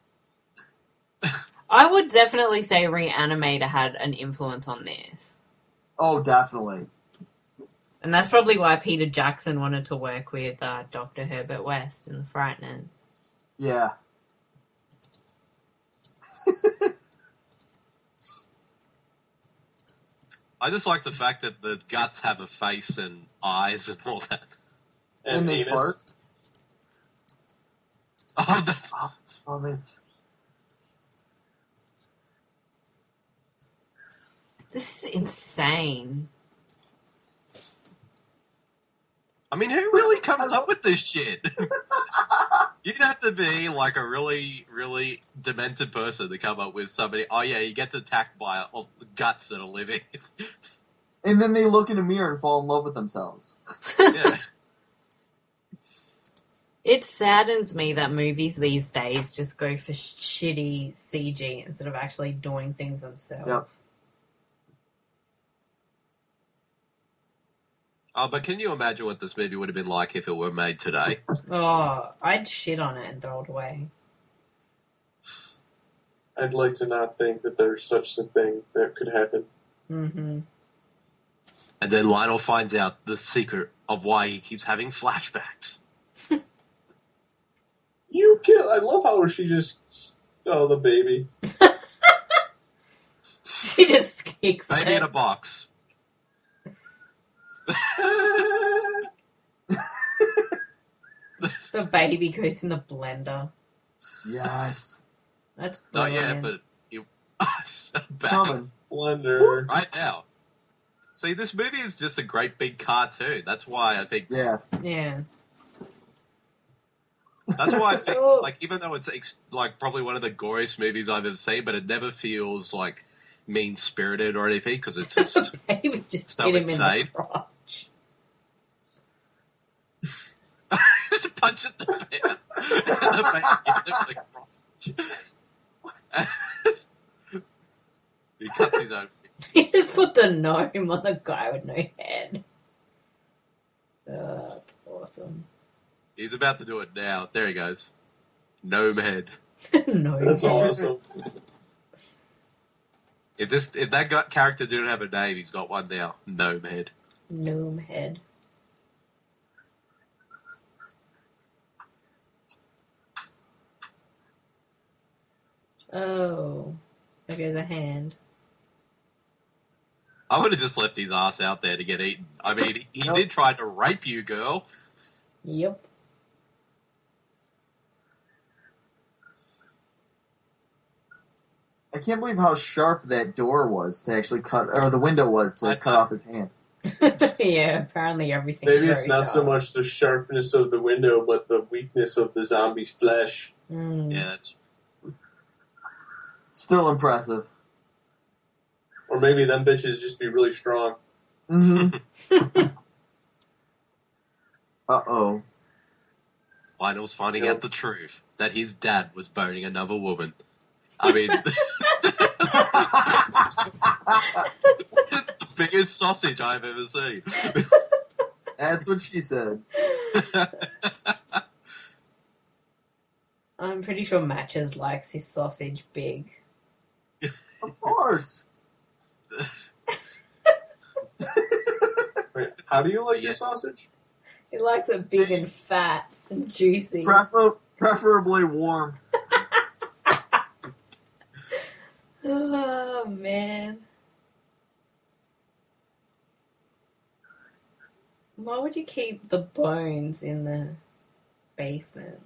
I would definitely say Reanimator had an influence on this.
Oh, definitely.
And that's probably why Peter Jackson wanted to work with uh, Doctor Herbert West in The Frighteners.
Yeah.
I just like the fact that the guts have a face and eyes and all that.
And,
And they
anus.
fart.
Oh, that,
Love it.
This is insane.
I mean, who really comes up with this shit? You'd have to be like a really, really demented person to come up with somebody. Oh yeah, he gets attacked by all the guts that are living.
And then they look in a mirror and fall in love with themselves.
Yeah.
It saddens me that movies these days just go for shitty C G instead of actually doing things themselves.
Yep.
Oh, but can you imagine what this movie would have been like if it were made today?
Oh, I'd shit on it and throw it away.
I'd like to not think that there's such a thing that could happen.
Mm-hmm.
And then Lionel finds out the secret of why he keeps having flashbacks.
You kill. I love how she just. Oh, the baby.
She just kicks
Baby
it.
in a box.
The baby goes in the blender.
Yes.
That's
Not
brilliant.
yet, but it, back
Coming.
Wonder.
right now. See, this movie is just a great big cartoon. That's why I think.
Yeah.
Yeah.
That's why I think,
Oh.
like, even though it's ex- like probably one of the goriest movies I've ever seen, but it never feels like mean spirited or anything because it's just.
Baby just
So
hit him
insane.
in the crotch.
Just punch at the bed. And the baby hit him in the crotch. He cuts his own.
He just put the gnome on the guy with no head. Oh, that's awesome.
He's about to do it now. There he goes. Gnome head.
No
That's
head.
awesome.
If this, if that guy, character didn't have a name, he's got one now. Gnome head.
Gnome head. Oh, there goes a hand.
I would have just left his ass out there to get eaten. I mean, he
Nope.
did try to rape you, girl.
Yep.
I can't believe how sharp that door was to actually cut, or the window was to
I
cut
thought-
off his hand.
Yeah, apparently everything.
Maybe it's not so much the sharpness of the window, but the weakness of the zombie's flesh.
Mm.
Yeah, that's.
Still impressive.
Or maybe them bitches just be really strong.
Mm-hmm. Uh-oh.
Lionel's finding
Yep.
out the truth that his dad was boning another woman. I mean, the biggest sausage I've ever seen.
That's what she said.
I'm pretty sure Matches likes his sausage big.
Of course.
Wait, how do you like
Yeah.
your sausage?
He likes it big and fat and juicy.
Prefer- preferably warm.
Oh, man. Why would you keep the bones in the basement?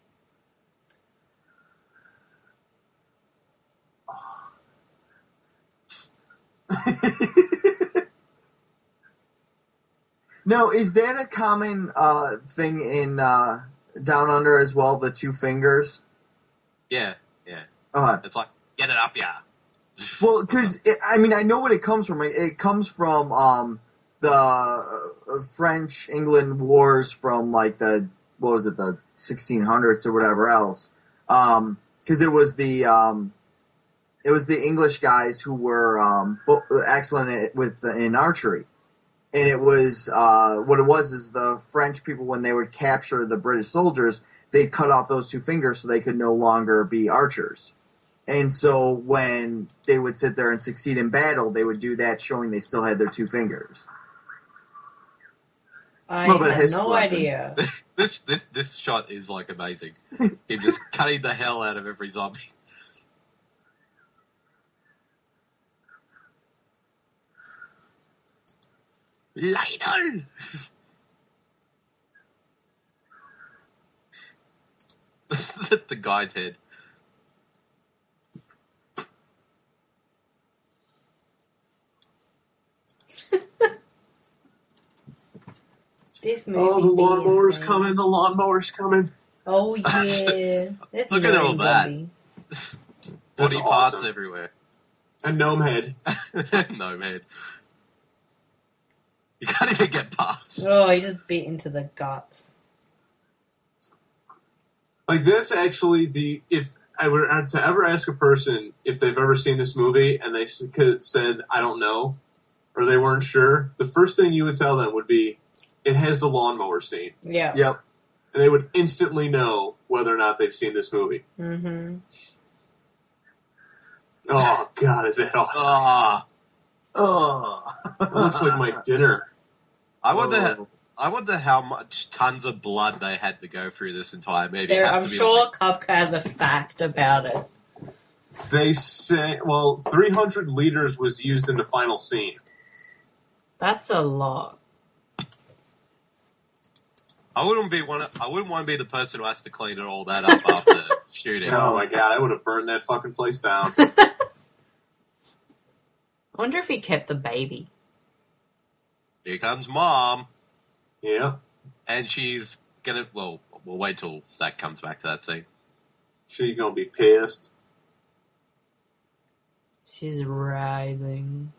No, is that a common uh, thing in uh, Down Under as well, the two fingers?
Yeah, yeah.
Uh,
It's like, get it up, yeah.
well, because, I mean, I know what it comes from. It, it comes from um, the uh, French-England wars from, like, the, what was it, the sixteen hundreds or whatever else. Because it was the... Um, it was the English guys who were um, bo- excellent at, with in archery. And it was, uh, what it was is the French people, when they would capture the British soldiers, they'd cut off those two fingers so they could no longer be archers. And so when they would sit there and succeed in battle, they would do that showing they still had their two fingers.
I
Little bit of
had
history
no
lesson.
idea.
This this this shot is like amazing. Him just cutting the hell out of every zombie. Lionel! The guy's head.
This movie.
Oh, the
be
lawnmower's
insane.
coming, the lawnmower's coming.
Oh, yeah. That's
Look at all
gnome
that.
zombie.
That's
Body parts
awesome.
everywhere.
A gnome head.
No, man. You can't even get past.
Oh, he just bit into the guts.
Like, that's actually the, if I were to ever ask a person if they've ever seen this movie and they s- could- said, I don't know, or they weren't sure, the first thing you would tell them would be, it has the lawnmower scene.
Yeah.
Yep.
And they would instantly know whether or not they've seen this movie.
Mm-hmm.
Oh, God, is that awesome.
Ah,
Oh.
It looks like my dinner.
I wonder.
Oh.
I wonder how much tons of blood they had to go through this entire movie.
There,
Have
I'm
to be
sure
like-
Kupka has a fact about it.
They say, well, three hundred liters was used in the final scene.
That's a lot.
I wouldn't be one. I wouldn't want to be the person who has to clean it all that up after shooting.
Oh, my God, I would have burned that fucking place down.
I wonder if he kept the baby.
Here comes Mom,
Yeah.
and she's gonna. Well, we'll wait till that comes back to that scene.
She's gonna be pissed.
She's rising.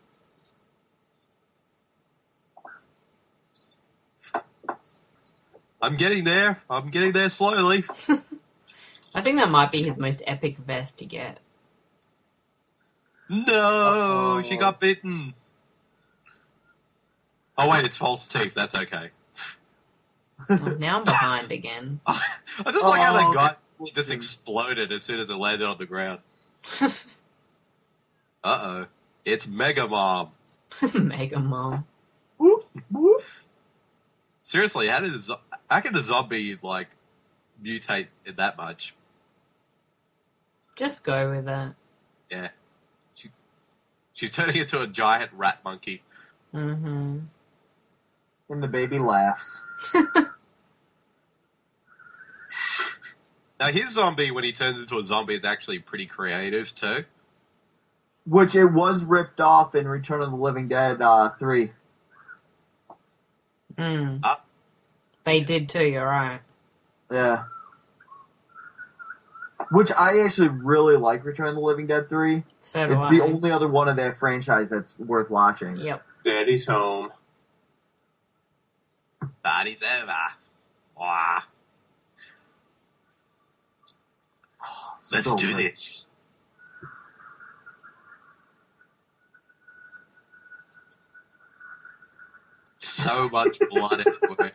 I'm getting there. I'm getting there slowly.
I think that might be his most epic vest to get.
No,
Uh-oh.
she got bitten. Oh wait, it's false teeth. That's okay.
Oh, now I'm behind again.
I just like how
Oh.
that guy just exploded as soon as it landed on the ground. Uh oh, it's Mega Mom.
Mega Mom.
Whoop, whoop.
Seriously, how did the, zo- how can the zombie like mutate in that much?
Just go with it.
Yeah, she, she's turning into a giant rat monkey.
Mm-hmm.
And the baby laughs.
Now his zombie, when he turns into a zombie, is actually pretty creative too.
Which it was ripped off in Return of the Living Dead uh, three.
Mm.
Ah.
They did too, you're right.
Yeah. Which I actually really like Return of the Living Dead three.
So do
It's
I.
the only other one of that franchise that's worth watching.
Yep.
Daddy's home.
Party's over. Wah. Let's
So
do
good.
this. So much blood everywhere.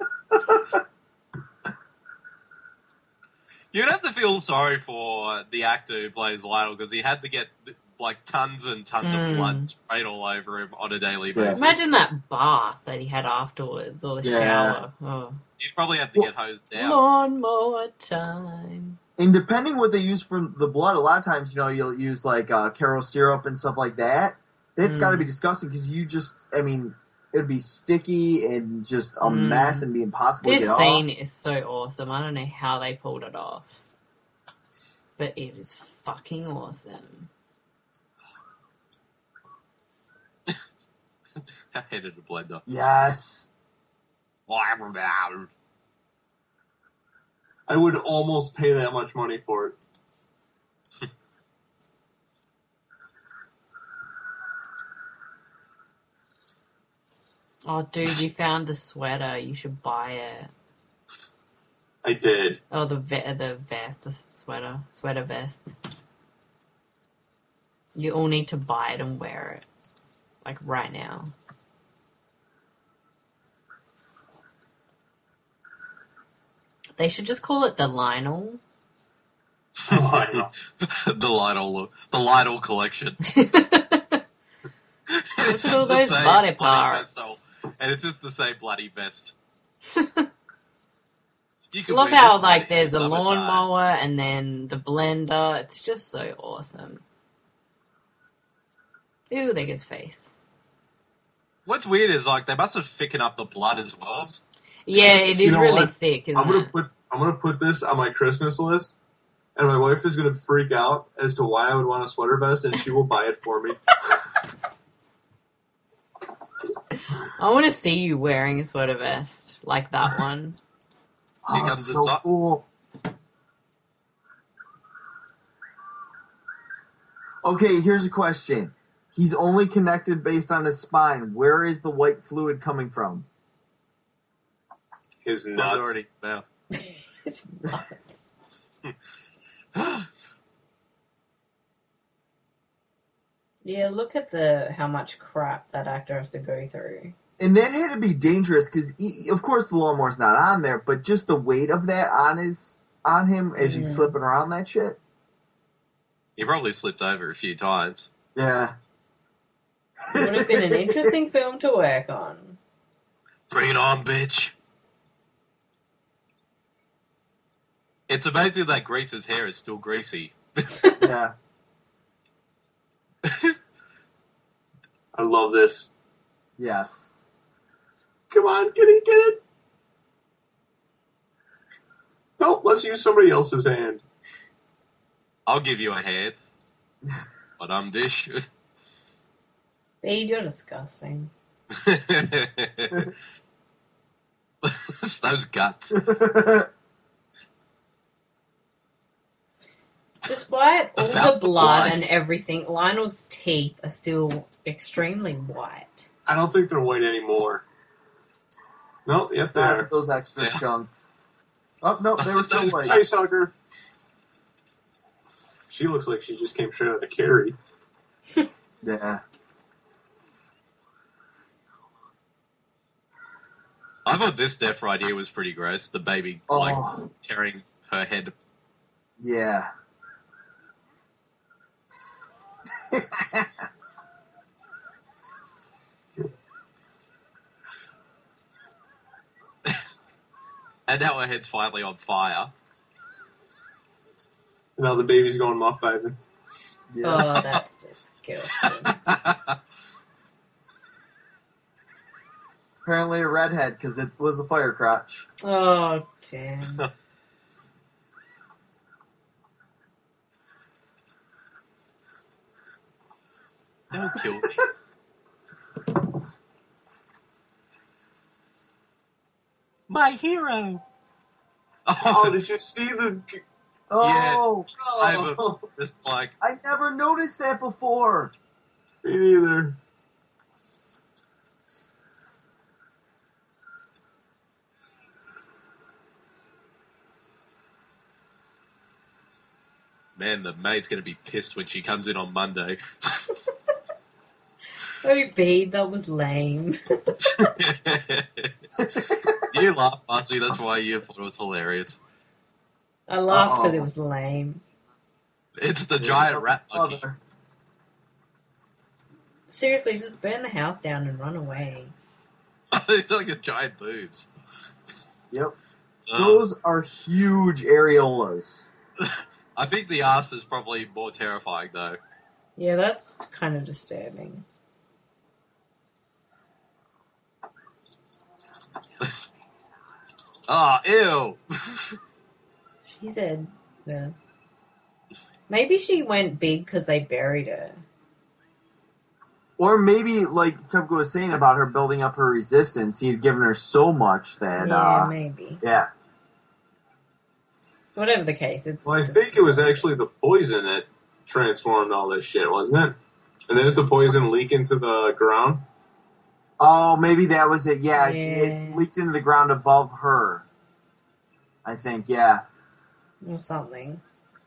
You'd have to feel sorry for the actor who plays Lionel because he had to get like tons and tons
Mm.
of blood sprayed all over him on a daily
Yeah.
basis.
Imagine that bath that he had afterwards, or the
Yeah.
shower. Oh.
You'd probably have to get hosed down.
Lawnmower time.
And depending what they use for the blood, a lot of times, you know, you'll use like uh, Caro syrup and stuff like that. That's
Mm.
got to be disgusting because you just, I mean, it'd be sticky and just a
Mm.
mess and be impossible
This
to get
scene
off.
is so awesome. I don't know how they pulled it off. But it is fucking awesome.
I hated the blender.
Yes.
I would almost pay that much money for it.
Oh, dude, you found the sweater. You should buy it.
I did.
Oh, the ve- the vest, the sweater, sweater vest. You all need to buy it and wear it, like right now. They should just call it the Lionel.
Oh, I know.
the Lidl, the Lidl collection.
Look
It's
at all
just the
those
same
body
bloody
parts.
vest, though. And it's just the same bloody vest. You could
Love
wear
how
this
like
in
there's a
summertime.
lawnmower and then the blender. It's just so awesome. Ooh, there goes face.
What's weird is like they must have thickened up the blood as well.
Yeah, it
You
is
know
really
what?
thick, isn't
I'm gonna
it?
put I'm gonna put this on my Christmas list, and my wife is gonna freak out as to why I would want a sweater vest, and she will buy it for me.
I want to see you wearing a sweater vest like that one.
Here
Oh,
comes
it's
the
so
zo-
cool. Okay, here's a question. He's only connected based on his spine. Where is the white fluid coming from?
His
Blood
nuts.
already. Wow.
It's nuts. Yeah, look at the how much crap that actor has to go through.
And that had to be dangerous because, of course, the lawnmower's not on there, but just the weight of that on his on him as he's
Mhm.
slipping around that shit.
He probably slipped over a few times.
Yeah.
Would have been an interesting film to work on.
Bring it on, bitch. It's amazing that Grease's hair is still greasy.
Yeah.
I love this.
Yes.
Come on, get it, get it. Nope, let's use somebody else's hand.
I'll give you a hand. But I'm dish.
Bede, you're disgusting.
It's those guts.
Despite all
About
the
the
blood
blood.
and everything, Lionel's teeth are still extremely white.
I don't think they're white anymore. Nope, yep, they
Not
are.
those extra
Yeah.
chunks. Oh, no, they were still white.
Ice hugger. She looks like she just came straight out of Carrie.
Yeah.
I thought this death right here was pretty gross. The baby, like,
Oh,
tearing her head.
yeah.
And now her head's finally on fire.
Now the baby's going moth diving.
Yeah.
Oh, that's disgusting.
Apparently a redhead because it was a fire crotch.
Oh, damn.
Don't kill me. My hero.
Oh, did you see the...
Oh,
I have a-
Oh,
Just like,
I never noticed that before.
me neither.
man, the maid's gonna be pissed when she comes in on Monday.
Oh, Bede, that was lame.
You laugh, Archie. That's why you thought it was hilarious.
I laughed because
Uh-oh.
it was lame.
It's the giant rat monkey.
Mother.
Seriously, just burn the house down and run away.
It's like a giant boobs.
Yep.
Uh,
Those are huge areolas.
I think the ass is probably more terrifying, though.
Yeah, that's kind of disturbing.
Ah, ew.
She said, yeah. Maybe she went big because they buried her.
Or maybe, like Cupco was saying about her building up her resistance, he had given her so much that,
Yeah,
uh,
maybe.
yeah.
Whatever the case, it's.
Well, I
just
think it was
disgusting.
actually the poison that transformed all this shit, wasn't it? And then it's a poison leak into the ground.
Oh, maybe that was it. Yeah,
Yeah.
it leaked into the ground above her. I think, yeah.
Or something.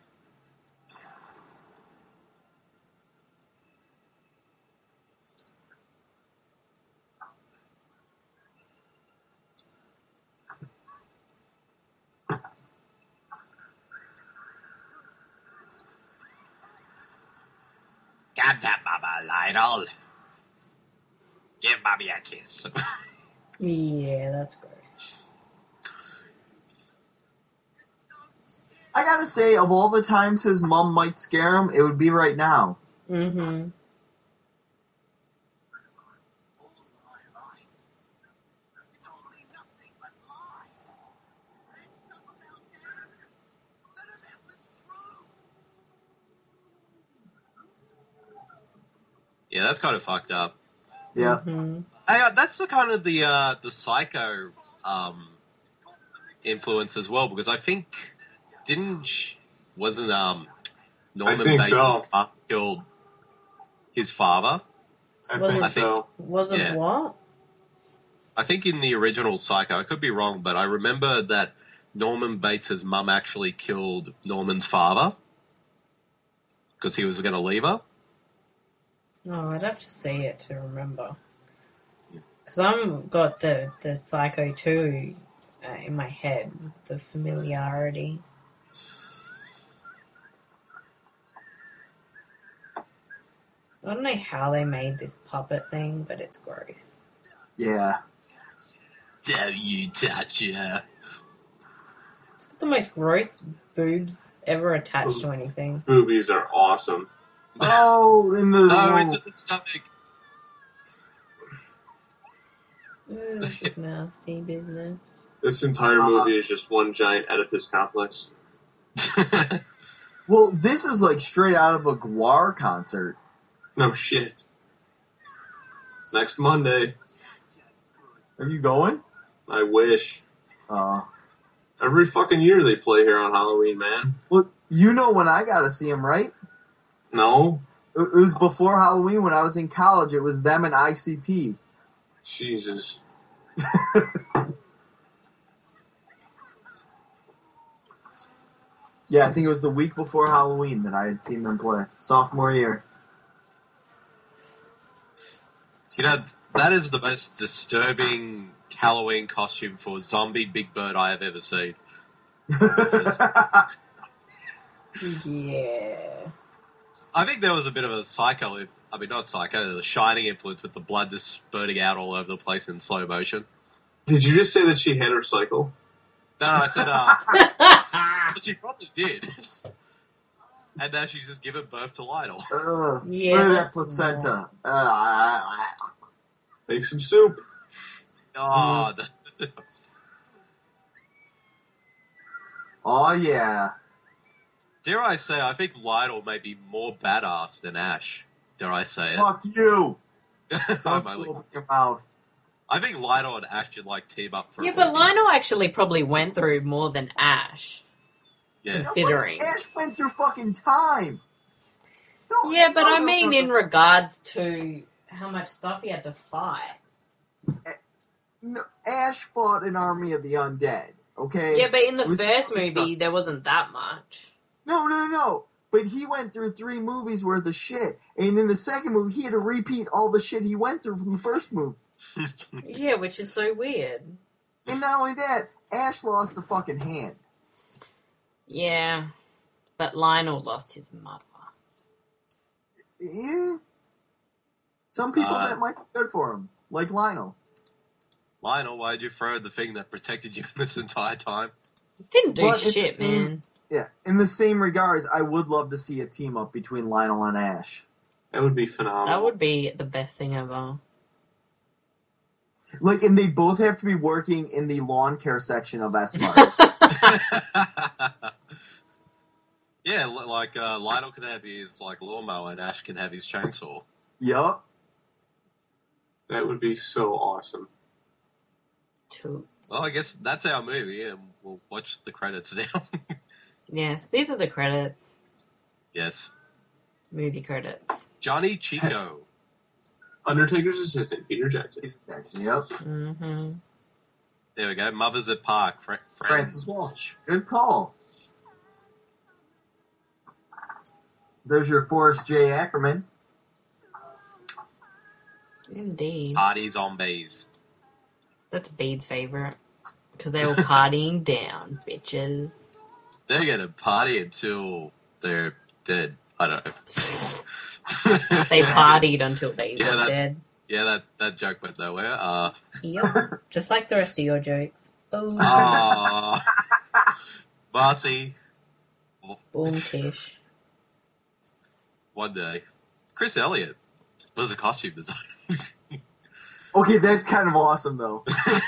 Got that, Mama Lionel. Give Mommy a kiss.
Yeah, that's gross.
I gotta say, of all the times his mom might scare him, it would be right now.
Mm-hmm.
Yeah, that's kind of fucked up.
Yeah.
Mm-hmm.
Hey, uh, that's the kind of the uh, the Psycho um, influence as well, because I think didn't sh- wasn't um Norman
I think
Bates
so.
killed his father?
I
Was
think
it-
so.
Was it
Yeah.
what?
I think in the original Psycho, I could be wrong, but I remember that Norman Bates' mum actually killed Norman's father because he was going to leave her.
Oh, I'd have to see it to remember. Because I've got the, the Psycho two uh, in my head, the familiarity. I don't know how they made this puppet thing, but it's gross.
Yeah.
Don't you touch her.
It's got the most gross boobs ever attached to anything.
Boobies are awesome.
Oh, in the...
No,
oh.
it's in the stomach.
Ooh, this is nasty business.
This entire
Uh-huh.
movie is just one giant Oedipus complex.
Well, this is like straight out of a Gwar concert.
No shit. Next Monday.
Are you going?
I wish.
Uh,
Every fucking year they play here on Halloween, man.
well, you know when I got to see him, right?
No?
It it was before Halloween when I was in college. It was them and I C P.
Jesus.
Yeah, I think it was the week before Halloween that I had seen them play. Sophomore year.
You know, that is the most disturbing Halloween costume for zombie Big Bird I have ever seen.
Yeah.
I think there was a bit of a psycho, I mean, not psycho, the Shining influence with the blood just spurting out all over the place in slow motion.
Did you just say that she had her cycle?
No, I said, uh, but she probably did. And now she's just given birth to Lionel.
Ugh,
Yeah,
look at that
that's
placenta. Uh,
Make some soup.
Oh, the,
oh, yeah.
dare I say, I think Lionel may be more badass than Ash. Dare I say it?
Fuck you.
I'm
Don't
only-
open your mouth.
I think Lionel and Ash should, like, team up for
Yeah,
a
but
movie.
Lionel actually probably went through more than Ash.
Yeah.
Considering.
Ash went through fucking time. Don't-
Yeah, but
no,
I
no,
mean
no,
in
no.
regards to how much stuff he had to fight.
No, Ash fought an army of the undead, okay?
Yeah, but in the
It was-
first movie, there wasn't that much.
No, no, no. But he went through three movies worth of shit. And in the second movie, he had to repeat all the shit he went through from the first movie.
Yeah, which is so weird.
And not only that, Ash lost a fucking hand.
Yeah, but Lionel lost his mother.
Yeah. Some people,
Uh,
that might be good for him. Like Lionel.
Lionel, why'd you throw the thing that protected you this entire time?
Didn't do
But it's the
shit,
same-
man.
Yeah. In the same regards, I would love to see a team up between Lionel and Ash.
That would be phenomenal.
That would be the best thing ever.
Like, and they both have to be working in the lawn care section of S-Mart.
Yeah, li- like uh, Lionel can have his like lawnmower and Ash can have his chainsaw.
Yup.
That would be so awesome.
Two.
Well, I guess that's our movie, and we'll watch the credits now.
Yes, these are the credits.
Yes,
Movie credits.
Johnny Chico.
Undertaker's assistant, Peter Jackson.
Yep.
Mm-hmm.
There we go. Mothers at Park. Fra-
Francis Walsh. Good call. There's your Forrest J. Ackerman.
Indeed.
Party zombies.
That's Bede's favorite. Because they were partying down, bitches.
They're gonna party until they're dead. I don't know.
They partied until they
Yeah,
were
that-
dead.
Yeah, that, that joke went nowhere. Uh,
Yep. Just like the rest of your jokes. Oh.
ah, Marcy.
Boom tish.
One day, Chris Elliott was a costume designer.
Okay, that's kind of awesome, though.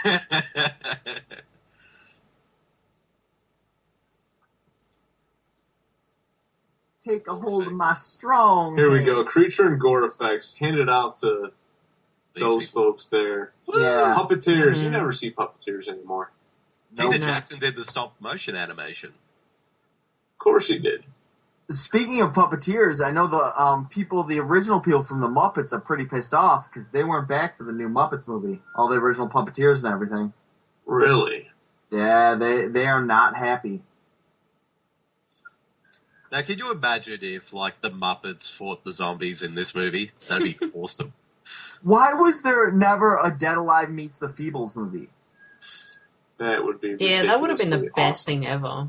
Take a hold of my strong
Here we
hand.
go. Creature and gore effects handed out to
These
those
people.
folks there.
Yeah.
Puppeteers. You
Mhm.
never see puppeteers anymore.
Peter
No.
Jackson did the stop motion animation.
Of course he did.
Speaking of puppeteers, I know the um, people, the original people from the Muppets are pretty pissed off because they weren't back for the new Muppets movie. All the original puppeteers and everything.
Really?
Yeah, they they are not happy.
Now, can you imagine if, like, the Muppets fought the zombies in this movie? That'd be awesome.
Why was there never a Dead Alive meets the Feebles movie?
That would be
Yeah, that would have been the
ridiculously
best
awesome.
thing ever.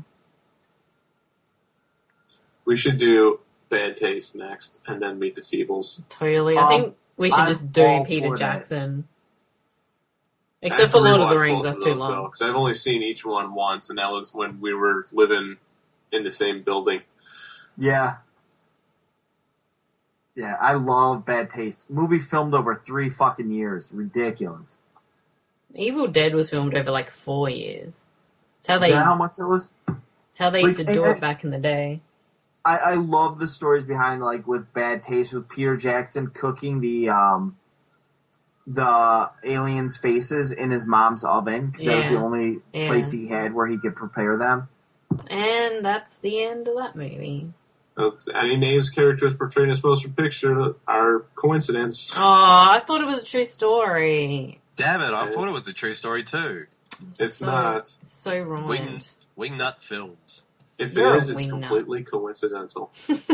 We should do Bad Taste next, and then Meet the Feebles.
Totally. I
Um,
think we should
I'm
just do
all
Peter
for that.
Jackson.
I
Except
have
for
to
Lord of the
rewatch
Rings,
both
that's
of
too
those,
long.
Because I've only seen each one once, and that was when we were living in the same building.
Yeah. Yeah, I love Bad Taste. Movie filmed over three fucking years. Ridiculous.
Evil Dead was filmed over like four years. It's how
Is
they,
that how much it was?
it's how they used
Like,
to do
and-
it back in the day.
I, I love the stories behind, like, with Bad Taste, with Peter Jackson cooking the, um, the aliens' faces in his mom's oven, because that was the
Yeah.
only
Yeah.
place he had where he could prepare them.
And that's the end of that movie.
Uh, any names, characters portrayed in this motion picture are coincidence.
Oh, I thought it was a true story.
Damn it, I thought it was a true story too.
It's
so,
not.
So wrong.
Wing, Wingnut Films.
If
You're
it
a
is, it's
wingnut.
completely coincidental.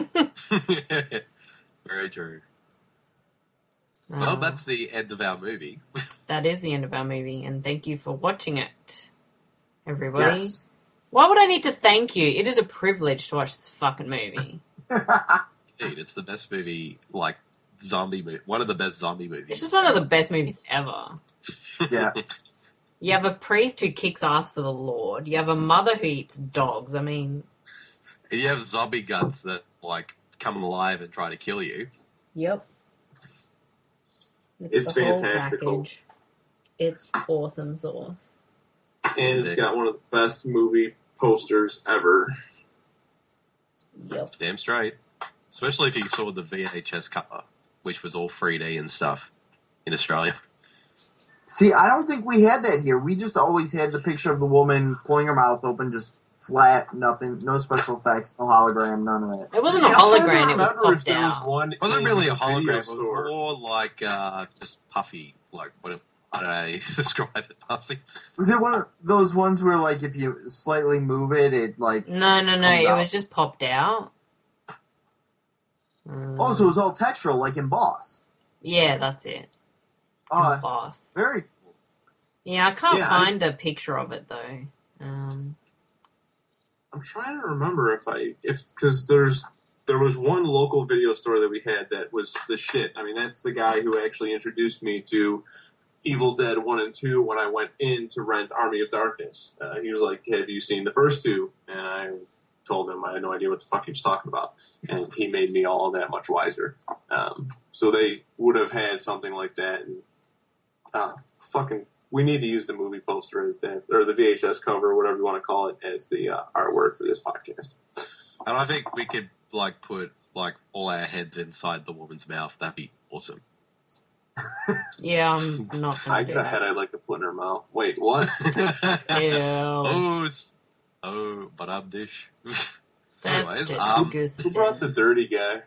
Very true. Well,
Oh,
that's the end of our movie.
that is the end of our movie, and thank you for watching it, everybody.
Yes.
Why would I need to thank you? It is a privilege to watch this fucking movie.
Dude, it's the best movie, like, zombie movie. One of the best zombie movies.
It's just one of the best movies ever.
Yeah.
You have a priest who kicks ass for the Lord. You have a mother who eats dogs. I mean,
And you have zombie guts that, like, come alive and try to kill you.
yep.
It's
the whole
fantastical.
package. It's awesome sauce.
And it's got one of the best movie posters ever.
Yep.
Damn straight. Especially if you saw the V H S cover, which was all three D and stuff in Australia.
See, I don't think we had that here. We just always had the picture of the woman pulling her mouth open, just flat, nothing, no special effects, no hologram, none of that.
It wasn't
See,
a
I'm trying to
hologram, it was
remember if
popped
there was
out.
one
It wasn't
in
really a
the video
hologram, it was
store.
more like uh, just puffy, like, what it, I don't know how you describe it, Marcy.
Was it one of those ones where, like, if you slightly move it, it, like...
No, no, no.
Comes
It
out.
was just popped out. Um,
Oh, so it was all textural, like in Boss.
yeah, that's it.
Oh,
Boss.
very...
Yeah, I can't
Yeah, I-
find a picture of it though. Um,
I'm trying to remember if I if because there's there was one local video store that we had that was the shit. I mean, that's the guy who actually introduced me to Evil Dead one and two when I went in to rent Army of Darkness. Uh, he was like, "Have you seen the first two?" And I told him I had no idea what the fuck he was talking about, and he made me all that much wiser. Um, so they would have had something like that, and uh, fucking. We need to use the movie poster as the, or the V H S cover, or whatever you want to call it, as the uh, artwork for this podcast.
And I think we could, like, put, like, all our heads inside the woman's mouth. That'd be awesome.
yeah, I'm not
I
gonna do
got a head I'd like to put in her mouth. Wait, what?
that. Ew.
oh, s- oh, but I'm dish.
That's
Anyways, um,
Who brought the dirty guy?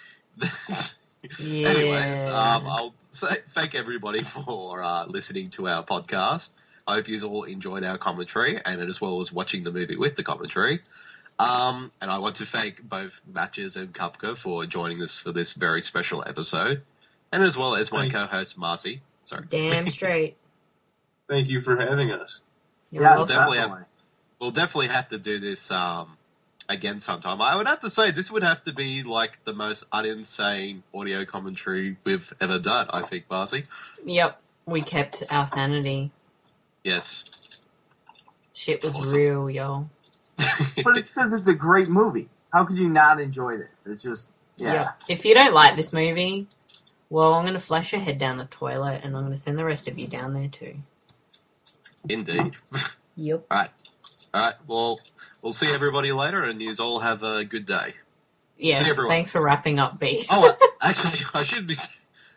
Yeah.
Anyways, um, I'll say thank everybody for uh, listening to our podcast. I hope you all enjoyed our commentary, and as well as watching the movie with the commentary. Um, and I want to thank both Matches and Cupca for joining us for this very special episode, and as well as my
Thank-
co-host Marcy. Sorry,
Damn straight.
Thank you for having us.
You're
Yeah,
welcome.
definitely have-
definitely.
we'll definitely have to do this um, again sometime. I would have to say this would have to be like the most uninsane audio commentary we've ever done. I think, Marcy.
Yep, we kept our sanity.
Yes.
Shit was
Awesome.
real, yo.
But it's because it's a great movie. How could you not enjoy this? It's just, yeah.
Yep. If you don't like this movie, well, I'm going to flush your head down the toilet, and I'm going to send the rest of you down there too.
Indeed.
Yep.
All right. Well, we'll see everybody later, and you all have a good day.
Yes,
See everyone.
thanks for wrapping up, B.
Oh, actually, I should be.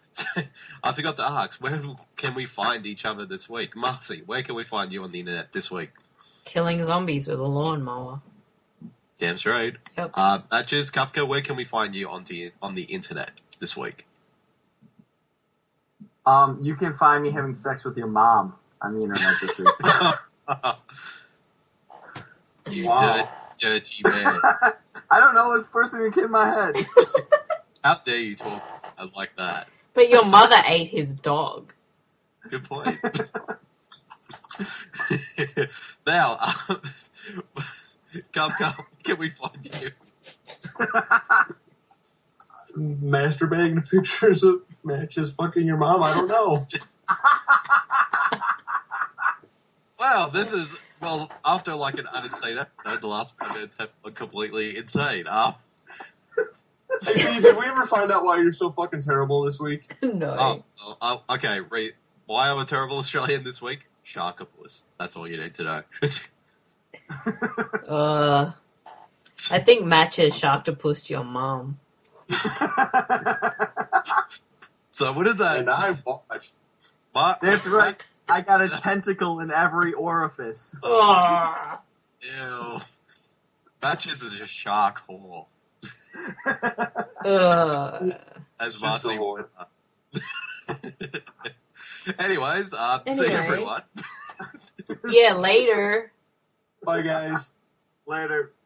I forgot to ask. Where can we find each other this week, Marcy? Where can we find you on the internet this week?
Killing zombies with a lawnmower.
Damn straight.
Yep.
Uh, Matches, Cupca, where can we find you on the on the internet this week?
Um, you can find me having sex with your mom on the internet this week.
You
Wow.
dirt, dirty man.
I don't know. It's the first thing that came in my head.
How dare you talk like that?
But your mother ate his dog.
Good point. Now, um, come, come, can we find you?
Masturbating to pictures of matches fucking your mom? I don't know.
Wow, this is, well, after like an uninsane episode, the last five minutes have gone completely insane. Um,
Hey, Pete, did we ever find out why you're so fucking terrible this week?
No.
oh, oh, oh, okay, Reed, why I'm a terrible Australian this week? Sharkopoulos. That's all you need to know.
Uh, I think matches Sharktopus your mom.
So what is that?
And I watched.
What?
That's right. I got a tentacle in every orifice.
Ah.
Ew. Matches is a shark whore.
Uh,
As
Just
Marcy
a whore.
would. Anyways, uh, see
Anyway.
everyone.
yeah, later.
Bye, guys.
Later.